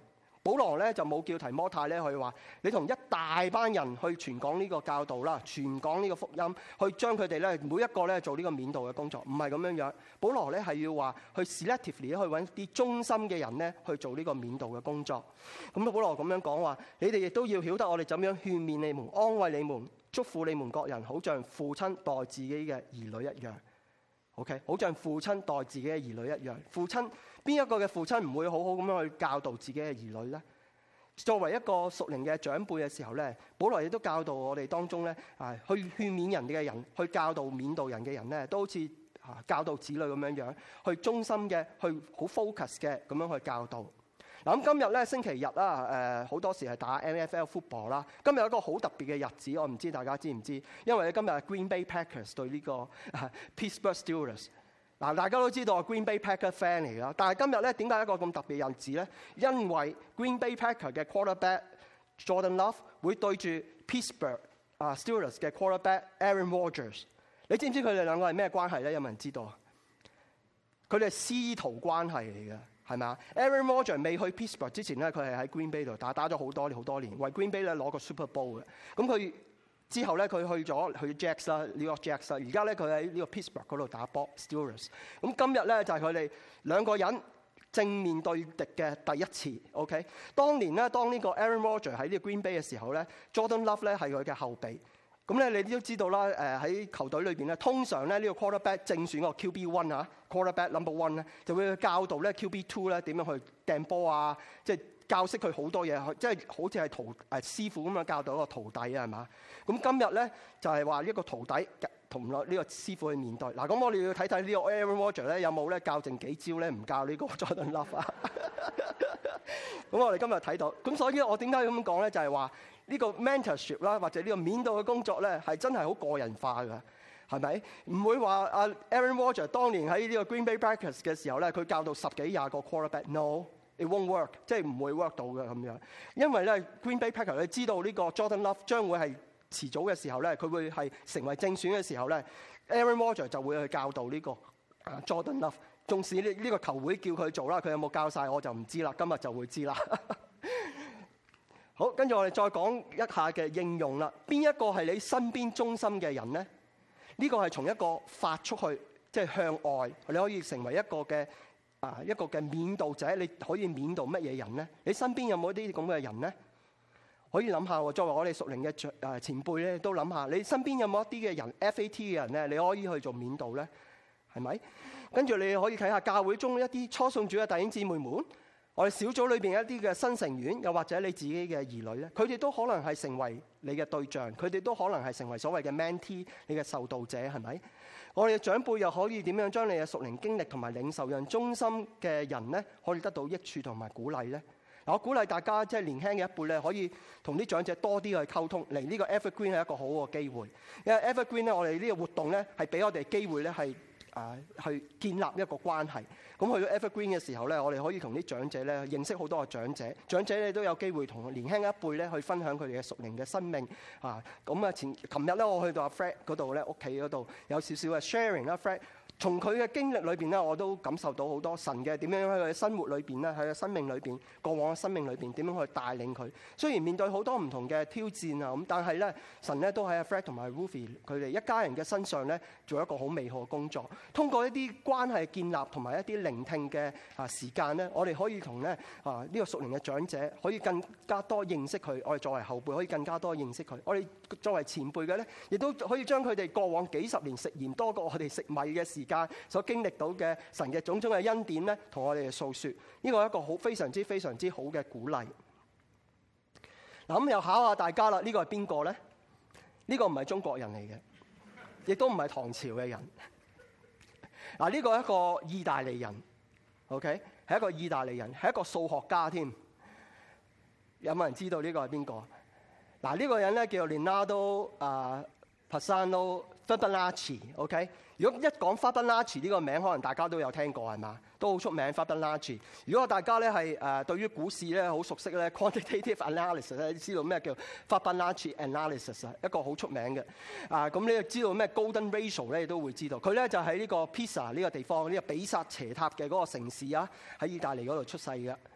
保羅咧就冇叫提摩太咧去話，你同一大班人去傳講呢個教導啦，傳講呢個福音，去將佢哋咧每一個咧做呢個勉導嘅工作，唔係咁樣樣。保羅咧係要話去 selectively 去揾啲忠心嘅人咧去做呢個勉導嘅工作。咁保羅咁樣講話，你哋亦都要曉得我哋怎樣勸勉你們、安慰你們、祝福你們各人，好像父親待自己嘅兒女一樣。OK， 好像父親待自己嘅兒女一樣。父親邊一個嘅父親唔會好好咁樣去教導自己嘅兒女呢？作為一個屬靈嘅長輩嘅時候咧，保羅亦都教導我哋當中咧，啊，去勸勉人哋嘅人，去教導勉導人嘅人咧，都好似啊教導子女咁樣樣，去忠心嘅，去好 focus 嘅咁樣去教導。嗱，咁今日咧星期日啦，誒好多時係打 N F L football 啦。今日有一個好特別嘅日子，我唔知大家知唔知？因為今日係 Green Bay Packers 對呢個 Pittsburgh Steelers。嗱，大家都知道係 Green Bay Packers fan 嚟㗎，但係今日咧點解一個咁特別嘅日子咧？因為 Green Bay Packers 嘅 quarterback Jordan Love 會對住 Pittsburgh 啊 Steelers 嘅 quarterback Aaron Rodgers。你知唔知佢哋兩個係咩關係咧？有冇人知道啊？佢哋係師徒關係嚟嘅。係咪啊 ？Aaron Rodgers 未去 Pittsburgh 之前咧，佢係喺 Green Bay 度打，打咗好多年好多年，為 Green Bay 咧攞個 Super Bowl 嘅。咁佢之後咧，佢去咗去 Jets 啦，New York Jets 啦。而家咧，佢喺呢個 Pittsburgh 嗰度打波 Steelers。咁今日咧就係佢哋兩個人正面對敵嘅第一次。OK， 當年咧，當呢個 Aaron Rodgers 喺呢個 Green Bay 嘅時候咧 ，Jordan Love 咧係佢嘅後備。咁咧，你都知道啦。誒喺球隊裏邊咧，通常咧呢個 quarterback 正選個 Q B one 啊 ，quarterback number one 咧，就會教導咧 Q B two 咧點樣去掟波啊，即係教識佢好多嘢，即係好似係徒誒師傅咁樣教導一個徒弟啊，係嘛？咁今日咧就係話一個徒弟同呢個師傅去面對。嗱，咁我哋要睇睇呢個 Aaron Rodgers 咧有冇咧教剩幾招咧，唔教呢個 Jordan Love 啊？咁我哋今日睇到，咁所以我點解咁講咧？就係話。呢個 mentorship 啦，或者呢個勉導嘅工作咧，係真係好個人化㗎，係咪？唔會話阿 Aaron Rodgers 當年喺呢個 Green Bay Packers 嘅時候咧，佢教到十幾廿個 quarterback，no，it won't work，即係唔會 work 到嘅咁樣。因為咧 Green Bay Packers 你知道呢個 Jordan Love 將會係遲早嘅時候咧，佢會係成為正選嘅時候咧 ，Aaron Rodgers 就會去教導呢個啊 Jordan Love。縱使呢呢個球會叫佢做啦，佢有冇教晒我就唔知啦，今日就會知啦。好，跟住我哋再講一下嘅應用啦。邊一個係你身邊忠心嘅人呢？呢個係從一個發出去，即係向外，你可以成為一個嘅啊一個嘅勉導者。你可以勉導乜嘢人呢？你身邊有冇啲咁嘅人呢？可以諗下喎。作為我哋屬靈嘅誒前輩咧，都諗下，你身邊有冇一啲嘅人 F A T 嘅人咧？你可以去做勉導咧，係咪？跟住你可以睇下教會中一啲初信主嘅弟兄姊妹們。我哋小組裏邊一啲嘅新成員，又或者你自己嘅兒女咧，佢哋都可能係成為你嘅對象，佢哋都可能係成為所謂嘅 mentee， 你嘅受導者，係咪？我哋嘅長輩又可以點樣將你嘅屬靈經歷同埋領受讓忠心嘅人咧，可以得到益處同埋鼓勵咧？嗱，我鼓勵大家即係年輕嘅一輩咧，可以同啲長者多啲去溝通。嚟呢個 Evergreen 係一個好嘅機會，因為 Evergreen 咧，我哋呢個活動咧係俾我哋機會咧係啊去建立一個關係。咁去到 Evergreen 嘅時候咧，我哋可以同啲長者咧認識好多個長者，長者咧都有機會同年輕一輩咧去分享佢哋嘅屬靈嘅生命啊！咁啊，前琴日咧我去到阿 Fred 嗰度咧，屋企嗰度有少少嘅 sharing 啦 ，Fred。從佢嘅經歷裏邊咧，我都感受到好多神嘅點樣喺佢嘅生活裏邊咧，喺佢生命裏邊，過往嘅生命裏邊點樣去帶領佢。雖然面對好多唔同嘅挑戰啊，咁但係咧，神咧都喺阿 Fred 同埋 Ruthie 佢哋一家人嘅身上咧，做一個好美好嘅工作。通過一啲關係建立同埋一啲聆聽嘅啊時間咧，我哋可以同咧啊呢個屬靈嘅長者可以更加多認識佢。我哋作為後輩可以更加多認識佢。我哋作為前輩嘅咧，亦都可以將佢哋過往幾十年食鹽多過我哋食米嘅時間所經歷到嘅神嘅種種嘅恩典咧，同我哋嘅訴說，呢個係一個好非常之非常之好嘅鼓勵。嗱，咁又考下大家啦，呢個係邊個咧？呢個唔係中國人嚟嘅，亦都唔係唐朝嘅人。嗱，呢個係一個意大利人 ，OK， 係一個意大利人，係一個數學家添。有冇人知道呢個係邊個？嗱，呢個人咧叫做 Leonardo 啊 Pisano Fibonacci，OK。如果一講 Fibonacci 呢個名，可能大家都有聽過係嘛？都好出名 Fibonacci。如果大家咧係誒對於股市咧好熟悉咧 quantitative analysis 咧，知道咩叫 Fibonacci analysis 啊？一個好出名嘅啊，咁你知道咩 golden ratio 咧，你都會知道。佢咧就喺呢個 Pisa 呢個地方，呢個比薩斜塔嘅嗰個城市啊，喺意大利嗰度出世嘅。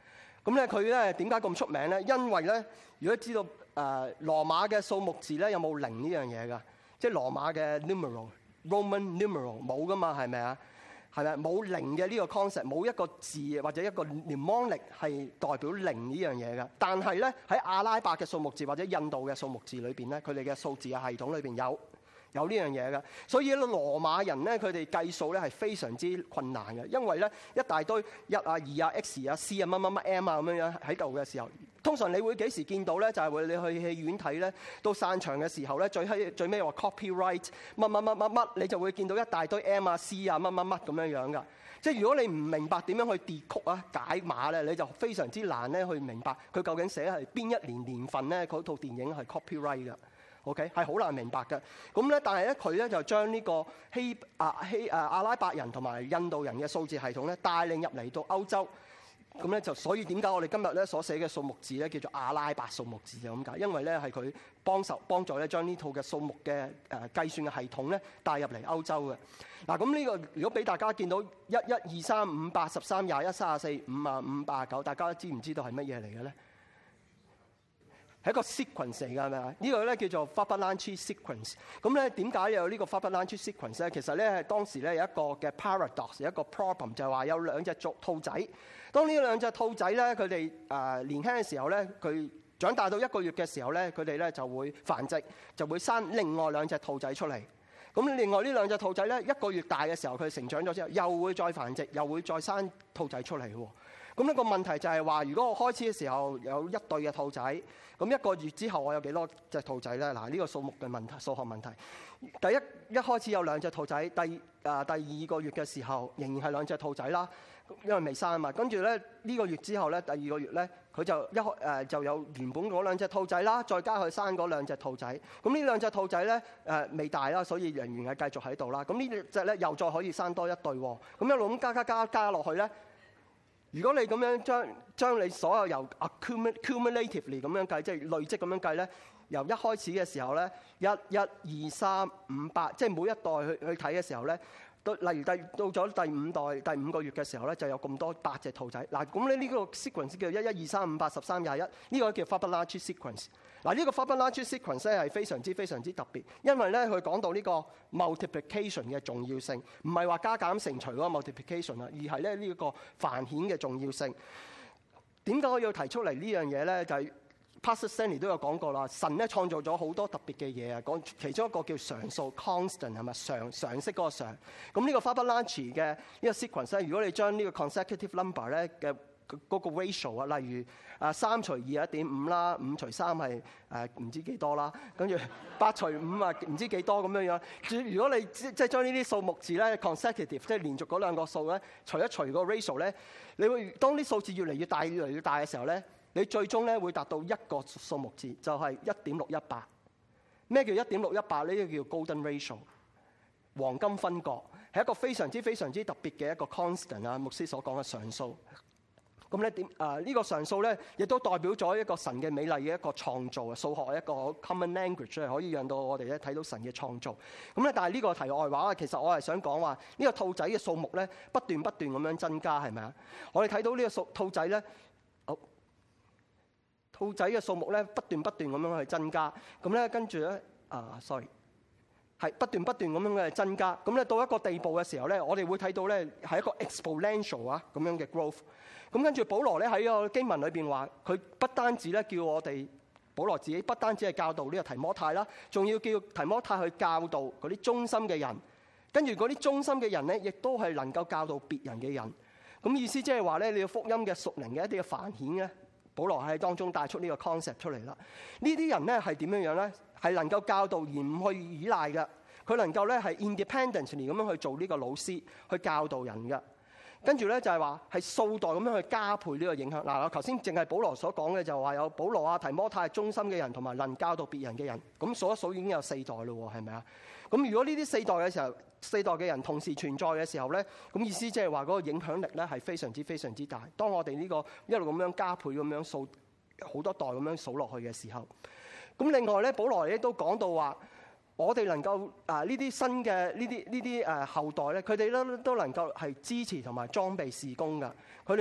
咁咧佢咧點解咁出名咧？因為咧，如果知道誒、呃、羅馬嘅數目字咧有冇零呢樣嘢㗎？即係羅馬嘅 numeral、Roman numeral 冇㗎嘛，係咪啊？係咪冇零嘅呢個 concept，冇一個字或者一個 mnemonic 係代表零呢樣嘢㗎。但係咧喺阿拉伯嘅數目字或者印度嘅數目字裏邊咧，佢哋嘅數字嘅系統裏邊有。有呢樣嘢嘅，所以咧羅馬人咧佢哋計數咧係非常之困難嘅，因為咧一大堆一啊、二啊、X 啊、C 啊、乜乜乜 M 啊咁樣樣喺度嘅時候，通常你會幾時見到咧？就係、是、會你去戲院睇咧，到散場嘅時候咧，最閪最尾話 copyright 乜乜乜乜乜，你就會見到一大堆 M 啊、C 啊、乜乜乜咁樣樣噶。即係如果你唔明白點樣去跌曲啊、解碼咧，你就非常之難咧去明白佢究竟寫係邊一年年份咧，嗰套電影係 copyright 㗎。OK 係好難明白嘅，咁咧但係咧佢咧就將呢個希啊希啊阿拉伯人同埋印度人嘅數字系統咧帶領入嚟到歐洲，咁咧就所以點解我哋今日咧所寫嘅數目字咧叫做阿拉伯數目字就咁解，因為咧係佢幫手幫助咧將呢套嘅數目嘅誒計算嘅系統咧帶入嚟歐洲嘅。嗱咁呢個如果俾大家見到一一二三五八十三廿一三十四五啊五八九，大家知唔知道係乜嘢嚟嘅咧？係一個 sequence 嚟㗎，係咪啊？呢個咧叫做 Fibonacci sequence。咁咧點解有呢個 Fibonacci sequence 咧？其實咧係當時咧有一個嘅 paradox，有一個 problem 就係話有兩隻兔仔。當呢兩隻兔仔咧，佢哋誒年輕嘅時候咧，佢長大到一個月嘅時候咧，佢哋咧就會繁殖，就會生另外兩隻兔仔出嚟。咁另外呢兩隻兔仔咧，一個月大嘅時候，佢成長咗之後，又會再繁殖，又會再生兔仔出嚟喎。咁呢個問題就係話，如果我開始嘅時候有一對嘅兔仔，咁一個月之後我有幾多隻兔仔咧？嗱，呢個數目嘅問題，數學問題。第一一開始有兩隻兔仔，第啊第二個月嘅時候仍然係兩隻兔仔啦，因為未生啊嘛。跟住咧呢個月之後咧，第二個月咧佢就一開誒就有原本嗰兩隻兔仔啦，再加佢生嗰兩隻兔仔。咁呢兩隻兔仔咧誒未大啦，所以仍然係繼續喺度啦。咁呢隻咧又再可以生多一對喎。咁一路咁加加加加落去咧。如果你咁樣將將你所有由 accumulatively 咁樣計，即係累積咁樣計咧，由一開始嘅時候咧，一、一、二、三、五、八，即係每一代去去睇嘅時候咧，到例如第到咗第五代第五個月嘅時候咧，就有咁多八隻兔仔。嗱，咁咧呢個 sequence 叫一、一、二、三、五、八、十三、廿一，呢個叫 Fibonacci sequence。嗱，呢個 Fibonacci sequence 咧係非常之非常之特別，因為咧佢講到呢個 multiplication 嘅重要性，唔係話加減乘除嗰個 multiplication 啊，而係咧呢個繁衍嘅重要性。點解我要提出嚟呢樣嘢咧？就係、是、Pastor Stanley 都有講過啦，神咧創造咗好多特別嘅嘢啊，講其中一個叫常數 constant 係咪常常識嗰個常？咁呢個 Fibonacci 嘅呢個 sequence 咧，如果你將呢個 consecutive number 咧嘅嗰個 ratio 啊，例如啊三除二係一點五啦，五除三係誒唔知幾多啦，跟住八除五啊唔知幾多咁樣樣。如果你即係將呢啲數目字咧 consecutive，即係連續嗰兩個數咧，除一除個 ratio 咧，你會當啲數字越嚟越大越嚟越大嘅時候咧，你最終咧會達到一個數目字，就係一點六一八。咩叫一點六一八？呢個叫 golden ratio， 黃金分割，係一個非常之非常之特別嘅一個 constant 啊，牧師所講嘅常數。咁咧點啊？呢個常數咧，亦都代表咗一個神嘅美麗嘅一個創造啊！數學係一個 common language，可以讓到我哋咧睇到神嘅創造。咁咧，但係呢個題外話，其實我係想講話呢個兔仔嘅數目咧，不斷不斷咁樣增加，係咪啊？我哋睇到呢個數兔仔咧，好，兔仔嘅數目咧不斷不斷咁樣去增加。咁咧跟住咧啊 ，sorry。係不斷不斷咁樣嘅增加，咁咧到一個地步嘅時候咧，我哋會睇到咧係一個 exponential 啊咁樣嘅 growth。咁跟住保羅咧喺個經文裏邊話，佢不單止咧叫我哋保羅自己不單止係教導呢個提摩太啦，仲要叫提摩太去教導嗰啲忠心嘅人。跟住嗰啲忠心嘅人咧，亦都係能夠教導別人嘅人。咁意思即係話咧，你要福音嘅屬靈嘅一啲嘅繁衍咧，保羅喺當中帶出呢個 concept 出嚟啦。呢啲人咧係點樣樣咧？係能夠教導而唔去依賴嘅，佢能夠咧係 independently 咁樣去做呢個老師，去教導人嘅。跟住咧就係話係數代咁樣去加倍呢個影響。嗱，我頭先淨係保羅所講嘅就話有保羅啊、提摩太忠心嘅人同埋能教導別人嘅人，咁數一數已經有四代咯，係咪啊？咁如果呢啲四代嘅時候，四代嘅人同時存在嘅時候咧，咁意思即係話嗰個影響力咧係非常之非常之大。當我哋呢個一路咁樣加倍咁樣數好多代咁樣數落去嘅時候。咁另外咧，保羅亦都講到話，我哋能夠啊呢啲新嘅呢啲呢啲誒後代咧，佢哋咧都能夠係支持同埋裝備事工㗎。佢哋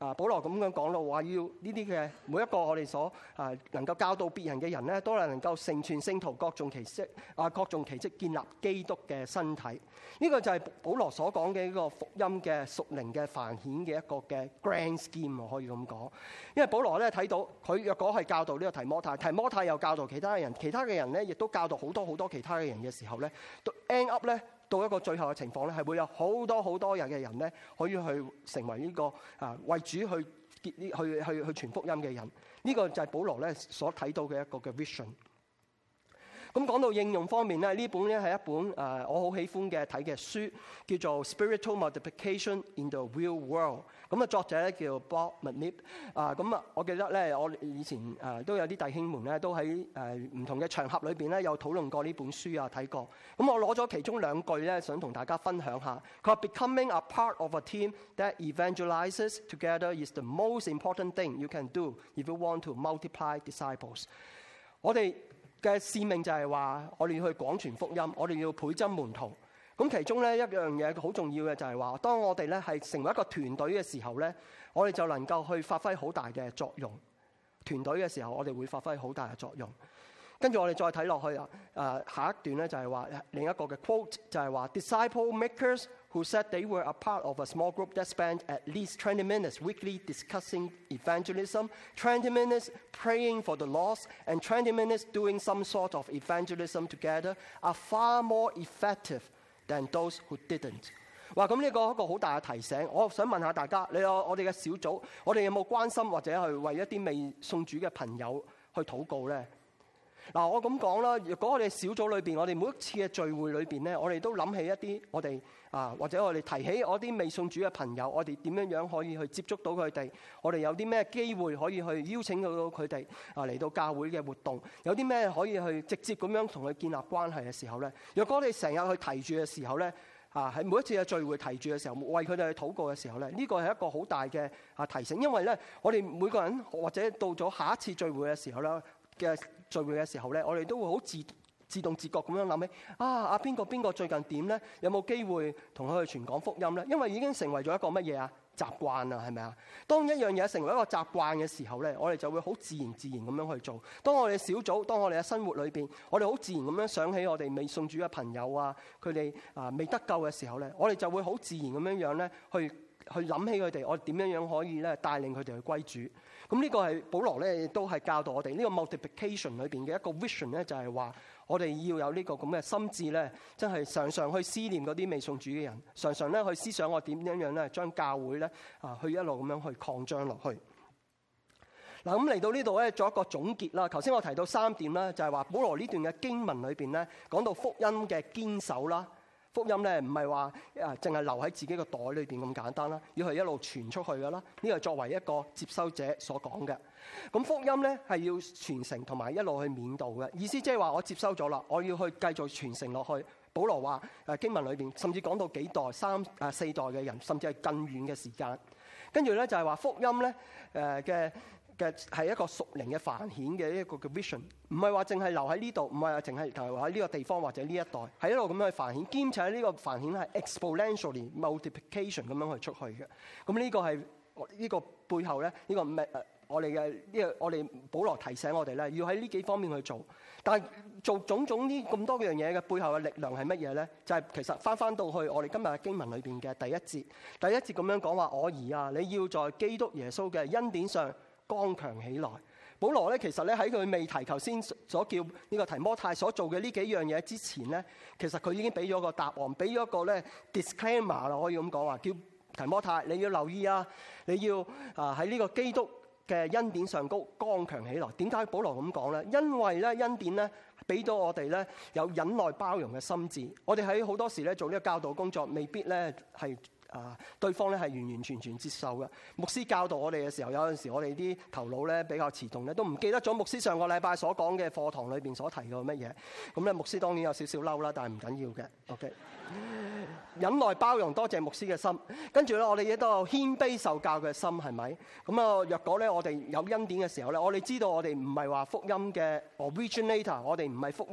啊，保羅咁樣講咯，話要呢啲嘅每一個我哋所啊能夠教導別人嘅人咧，都係能夠成全聖徒，各種奇蹟啊，各種奇蹟建立基督嘅身體。呢、這個就係保羅所講嘅呢個福音嘅屬靈嘅繁顯嘅一個嘅 grand scheme， 可以咁講。因為保羅咧睇到佢若果係教導呢個提摩太，提摩太又教導其他人，其他嘅人咧亦都教導好多好多其他嘅人嘅時候咧，到 end up 咧。到一個最後嘅情況咧，係會有好多好多人嘅人咧，可以去成為呢、這個啊為主去結呢去去去傳福音嘅人。呢、這個就係保羅咧所睇到嘅一個嘅 vision。咁講到應用方面咧，呢本咧係一本誒、呃、我好喜歡嘅睇嘅書，叫做《Spiritual Multiplication in the Real World》。咁啊作者咧叫 Bob McNibb。啊咁啊，我記得咧，我以前誒、呃、都有啲弟兄們咧，都喺誒唔同嘅場合裏邊咧，有討論過呢本書啊，睇過。咁我攞咗其中兩句咧，想同大家分享下。佢話 ：Becoming a part of a team that evangelizes together is the most important thing you can do if you want to multiply disciples。我哋嘅使命就係話，我哋要去廣傳福音，我哋要倍增門徒。咁其中咧一樣嘢好重要嘅就係話，當我哋咧係成為一個團隊嘅時候咧，我哋就能夠去發揮好大嘅作用。團隊嘅時候，我哋會發揮好大嘅作用。跟住我哋再睇落去啊，誒下一段咧就係話另一個嘅 quote 就係話 disciple makers who said they were a part of a small group that spent at least twenty minutes weekly discussing evangelism, twenty minutes praying for the lost, and twenty minutes doing some sort of evangelism together are far more effective than those who didn't。話咁呢個一個好大嘅提醒，我想問下大家，你有我哋嘅小組，我哋有冇關心或者去為一啲未信主嘅朋友去禱告咧？嗱，我咁講啦，如果我哋小組裏邊，我哋每一次嘅聚會裏邊咧，我哋都諗起一啲我哋啊，或者我哋提起我啲未信主嘅朋友，我哋點樣樣可以去接觸到佢哋？我哋有啲咩機會可以去邀請到佢哋啊嚟到教會嘅活動？有啲咩可以去直接咁樣同佢建立關係嘅時候咧？若果我哋成日去提住嘅時候咧，啊喺每一次嘅聚會提住嘅時候，為佢哋去禱告嘅時候咧，呢個係一個好大嘅啊提醒，因為咧我哋每個人或者到咗下一次聚會嘅時候咧嘅。聚會嘅時候咧，我哋都會好自自動自覺咁樣諗起啊啊邊個邊個最近點咧？有冇機會同佢去傳講福音咧？因為已經成為咗一個乜嘢啊習慣啊，係咪啊？當一樣嘢成為一個習慣嘅時候咧，我哋就會好自然自然咁樣去做。當我哋小組，當我哋嘅生活裏邊，我哋好自然咁樣想起我哋未信主嘅朋友啊，佢哋啊未得救嘅時候咧，我哋就會好自然咁樣樣咧去去諗起佢哋，我哋點樣樣可以咧帶領佢哋去歸主。咁呢個係保羅咧，亦都係教導我哋呢個 multiplication 裏邊嘅一個 vision 咧，就係話我哋要有呢個咁嘅心智咧，真係常常去思念嗰啲未信主嘅人，常常咧去思想我點樣樣咧將教會咧啊去一路咁樣去擴張落去。嗱，咁嚟到呢度咧，做一個總結啦。頭先我提到三點啦，就係話保羅呢段嘅經文裏邊咧，講到福音嘅堅守啦。福音咧唔係話啊，淨係留喺自己個袋裏邊咁簡單啦，要係一路傳出去噶啦。呢個係作為一個接收者所講嘅。咁福音咧係要傳承同埋一路去勉導嘅意思，即係話我接收咗啦，我要去繼續傳承落去。保羅話誒經文裏邊，甚至講到幾代、三啊四代嘅人，甚至係更遠嘅時間。跟住咧就係話福音咧誒嘅。嘅係一個屬靈嘅繁顯嘅一個嘅 vision， 唔係話淨係留喺呢度，唔係話淨係留喺呢個地方或者呢一代，係一路咁樣去繁顯，兼且呢個繁顯係 exponentially multiplication 咁樣去出去嘅。咁呢個係呢個背後咧，呢、這個誒我哋嘅呢個我哋保羅提醒我哋咧，要喺呢幾方面去做。但係做種種呢咁多樣嘢嘅背後嘅力量係乜嘢咧？就係、是、其實翻翻到去我哋今日嘅經文裏邊嘅第一節，第一節咁樣講話：我兒啊，你要在基督耶穌嘅恩典上剛強起來。保羅咧，其實咧喺佢未提頭先所叫呢個提摩太所做嘅呢幾樣嘢之前咧，其實佢已經俾咗個答案，俾咗個咧 disclaimer 啦，可以咁講話，叫提摩太你要留意啊，你要啊喺呢個基督嘅恩典上高剛強起來。點解保羅咁講咧？因為咧恩典咧俾到我哋咧有忍耐包容嘅心智。我哋喺好多時咧做呢個教導工作，未必咧係。啊！對方咧係完完全全接受嘅。牧師教導我哋嘅時候，有陣時我哋啲頭腦咧比較遲鈍咧，都唔記得咗牧師上個禮拜所講嘅課堂裏邊所提過乜嘢。咁咧牧師當然有少少嬲啦，但係唔緊要嘅。OK， 忍耐包容，多謝牧師嘅心。跟住咧，我哋亦都有謙卑受教嘅心，係咪？咁啊，若果咧我哋有恩典嘅時候咧，我哋知道我哋唔係話福音嘅 originator，我哋唔係福音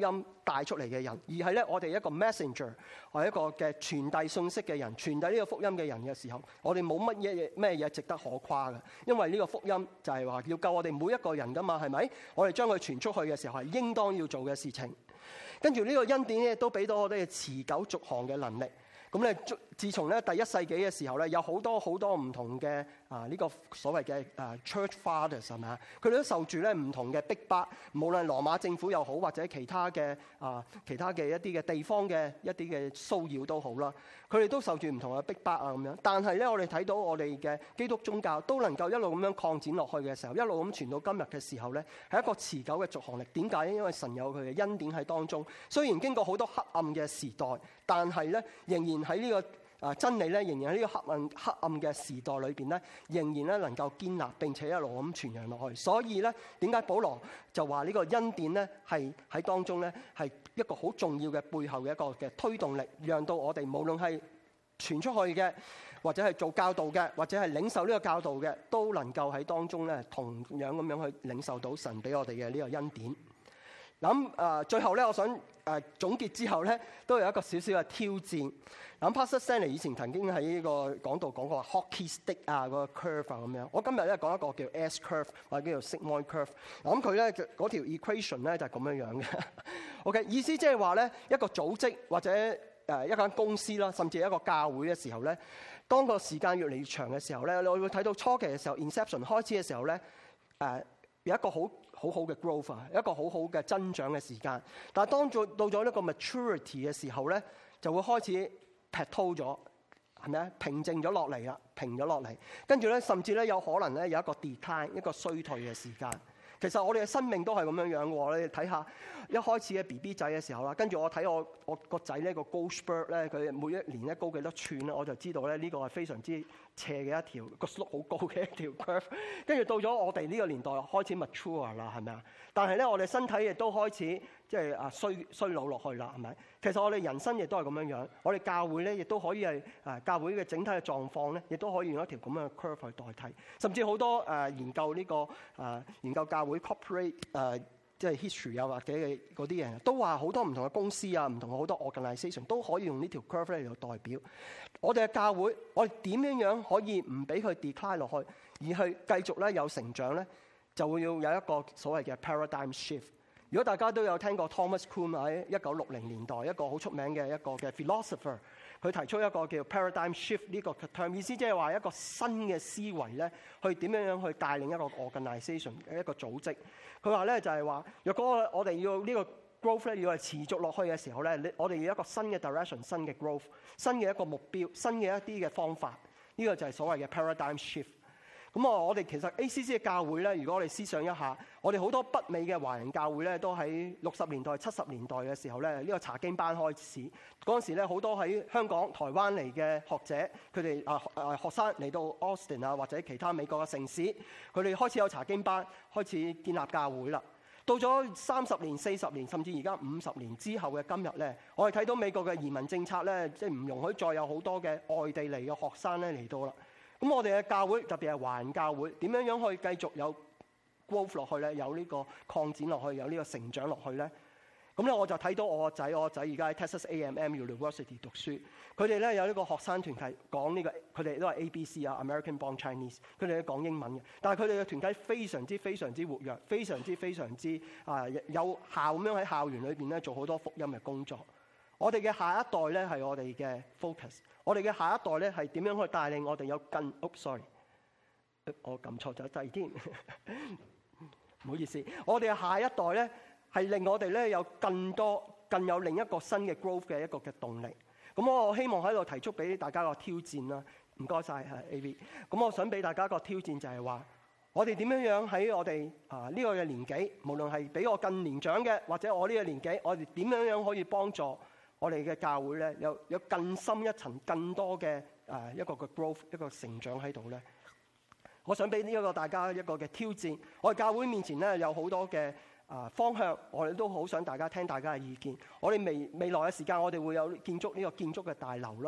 帶出嚟嘅人，而係咧我哋一個 messenger， 或一個嘅傳遞信息嘅人，傳遞呢個福音嘅人嘅時候，我哋冇乜嘢咩嘢值得可誇嘅，因為呢個福音就係話要救我哋每一個人噶嘛，係咪？我哋將佢傳出去嘅時候係應當要做嘅事情。跟住呢個恩典咧，都俾到我哋持久續航嘅能力。咁咧，自從咧第一世紀嘅時候咧，有好多好多唔同嘅啊呢個所謂嘅啊 Church Fathers 係咪啊？佢哋都受住咧唔同嘅逼迫，無論羅馬政府又好，或者其他嘅啊其他嘅一啲嘅地方嘅一啲嘅騷擾都好啦，佢哋都受住唔同嘅逼迫啊咁樣。但係咧，我哋睇到我哋嘅基督宗教都能夠一路咁樣擴展落去嘅時候，一路咁傳到今日嘅時候咧，係一個持久嘅續航力。點解咧？因為神有佢嘅恩典喺當中。雖然經過好多黑暗嘅時代，但係咧仍然喺呢個啊真理咧，仍然喺呢個黑暗黑暗嘅時代裏邊咧，仍然咧能夠堅立並且一路咁傳揚落去。所以咧，點解保羅就話呢個恩典咧係喺當中咧係一個好重要嘅背後嘅一個嘅推動力，讓到我哋無論係傳出去嘅，或者係做教導嘅，或者係領受呢個教導嘅，都能夠喺當中咧同樣咁樣去領受到神俾我哋嘅呢個恩典。咁誒，最後咧，我想誒總結之後咧，都有一個少少嘅挑戰。咁 Pastor Stanley 以前曾經喺呢個講道講過 hockey stick 啊，個 curve 啊咁樣。我今日咧講一個叫 S curve 或者叫做 sigmoid curve。咁佢咧嗰條 equation 咧就係咁樣樣嘅。OK， 意思即係話咧一個組織或者誒一間公司啦，甚至一個教會嘅時候咧，當個時間越嚟越長嘅時候咧，你會睇到初期嘅時候 inception 開始嘅時候咧，誒有一個好好好嘅 growth 啊，一個好好嘅增長嘅時間。但係當做到咗呢個 maturity 嘅時候咧，就會開始 plateau 咗，係咪啊？平靜咗落嚟啦，平咗落嚟。跟住咧，甚至咧有可能咧有一個 decline， 一個衰退嘅時間。其實我哋嘅生命都係咁樣樣嘅喎。你睇下一開始嘅 B B 仔嘅時候啦，跟住我睇我我個仔呢個 growth spurt 咧，佢每一年咧高幾多寸咧，我就知道咧呢個係非常之斜嘅一條個 slope 好高嘅一條 curve。跟住到咗我哋呢個年代開始 mature 啦，係咪啊？但係咧我哋身體亦都開始即係啊衰衰老落去啦，係咪？其實我哋人生亦都係咁樣樣。我哋教會咧亦都可以係啊教會嘅整體嘅狀況咧，亦都可以用一條咁樣嘅 curve 去代替。甚至好多誒研究呢個啊研究教會 corporate 誒即係 history 啊或者嘅嗰啲人都話好多唔同嘅公司啊，唔同好多 organisation 都可以用呢條 curve 嚟嚟代表我哋嘅教會。我哋點樣樣可以唔俾佢 decline 落去，而去繼續咧有成長咧，就會要有一個所謂嘅 paradigm shift。如果大家都有聽過 Thomas Kuhn 喺一九六零年代一個好出名嘅一個嘅 philosopher， 佢提出一個叫 paradigm shift 呢個 term， 意思即係話一個新嘅思維咧，去點樣樣去帶領一個 organisation 一個組織。佢話咧就係話，若果我哋要呢個 growth 咧要係持續落去嘅時候咧，我哋要一個新嘅 direction、新嘅 growth、新嘅一個目標、新嘅一啲嘅方法。呢個就係所謂嘅 paradigm shift。咁啊，我哋其實 A C C 嘅教會咧，如果我哋思想一下，我哋好多北美嘅華人教會咧，都喺六十年代、七十年代嘅時候咧，呢個查經班開始嗰陣時咧，好多喺香港、台灣嚟嘅學者，佢哋啊啊學生嚟到 Austin 啊或者其他美國嘅城市，佢哋開始有查經班，開始建立教會啦。到咗三十年、四十年，甚至而家五十年之後嘅今日咧，我哋睇到美國嘅移民政策咧，即係唔容許再有好多嘅外地嚟嘅學生咧嚟到啦。咁我哋嘅教會，特別係華人教會，點樣樣可以繼續有 growth 落去咧？有呢個擴展落去，有呢個成長落去咧？咁咧我就睇到我個仔，我個仔而家喺 Texas A and M University 讀書，佢哋咧有呢個學生團體講呢個，佢哋都係 A B C 啊 American Born Chinese，佢哋都講英文嘅，但係佢哋嘅團體非常之非常之活躍，非常之非常之啊有效咁樣喺校園裏邊咧做好多福音嘅工作。我哋嘅下一代咧係我哋嘅 focus， 我哋嘅下一代咧係點樣去帶領我哋有更 ？Oops sorry， 我撳錯咗掣添，唔好意思。我哋嘅下一代咧係令我哋咧有更多、更有另一個新嘅 growth 嘅一個嘅動力。咁我希望喺度提出俾大家個挑戰啦。唔該晒，係 A V。咁我想俾大家個挑戰就係話，我哋點樣樣喺我哋啊呢個嘅年紀，無論係比我更年長嘅，或者我呢個年紀，我哋點樣樣可以幫助我哋嘅教會咧，有有更深一層、更多嘅誒一個嘅 growth、一個成長喺度咧。我想俾呢一個大家一個嘅挑戰。我哋教會面前咧有好多嘅啊方向，我哋都好想大家聽大家嘅意見。我哋未未來嘅時間，我哋會有建築呢個建築嘅大樓咯。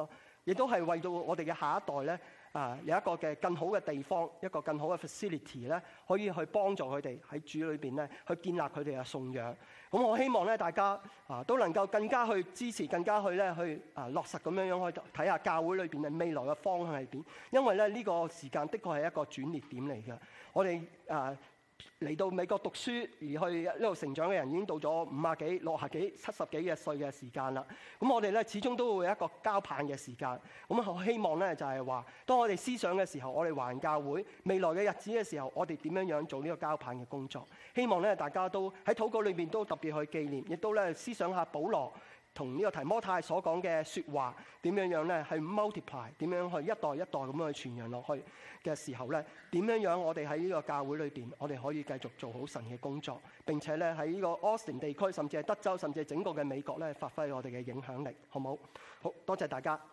亦都係為到我哋嘅下一代咧啊有一個嘅更好嘅地方，一個更好嘅 facility 咧，可以去幫助佢哋喺主裏邊咧去建立佢哋嘅信仰。咁我希望咧大家啊都能夠更加去支持，更加去咧去啊落實咁樣樣去睇下教會裏邊嘅未來嘅方向係點。因為咧呢個時間的確係一個轉捩點嚟嘅。我哋啊嚟到美國讀書而去呢度成長嘅人已經到咗五啊幾、六啊幾、七十幾嘅歲嘅時間啦。咁我哋咧始終都會有一個交棒嘅時間。咁我希望咧就係話，當我哋思想嘅時候，我哋華人教會未來嘅日子嘅時候，我哋點樣樣做呢個交棒嘅工作？希望咧大家都喺禱告裏邊都特別去紀念，亦都咧思想下保羅同呢個提摩太所講嘅説話點樣樣咧，係 multiply 點樣去一代一代咁樣去傳揚落去嘅時候咧，點樣樣我哋喺呢個教會裏邊，我哋可以繼續做好神嘅工作，並且咧喺呢個 Austin 地區，甚至係德州，甚至係整個嘅美國咧，發揮我哋嘅影響力，好唔好？好多謝大家。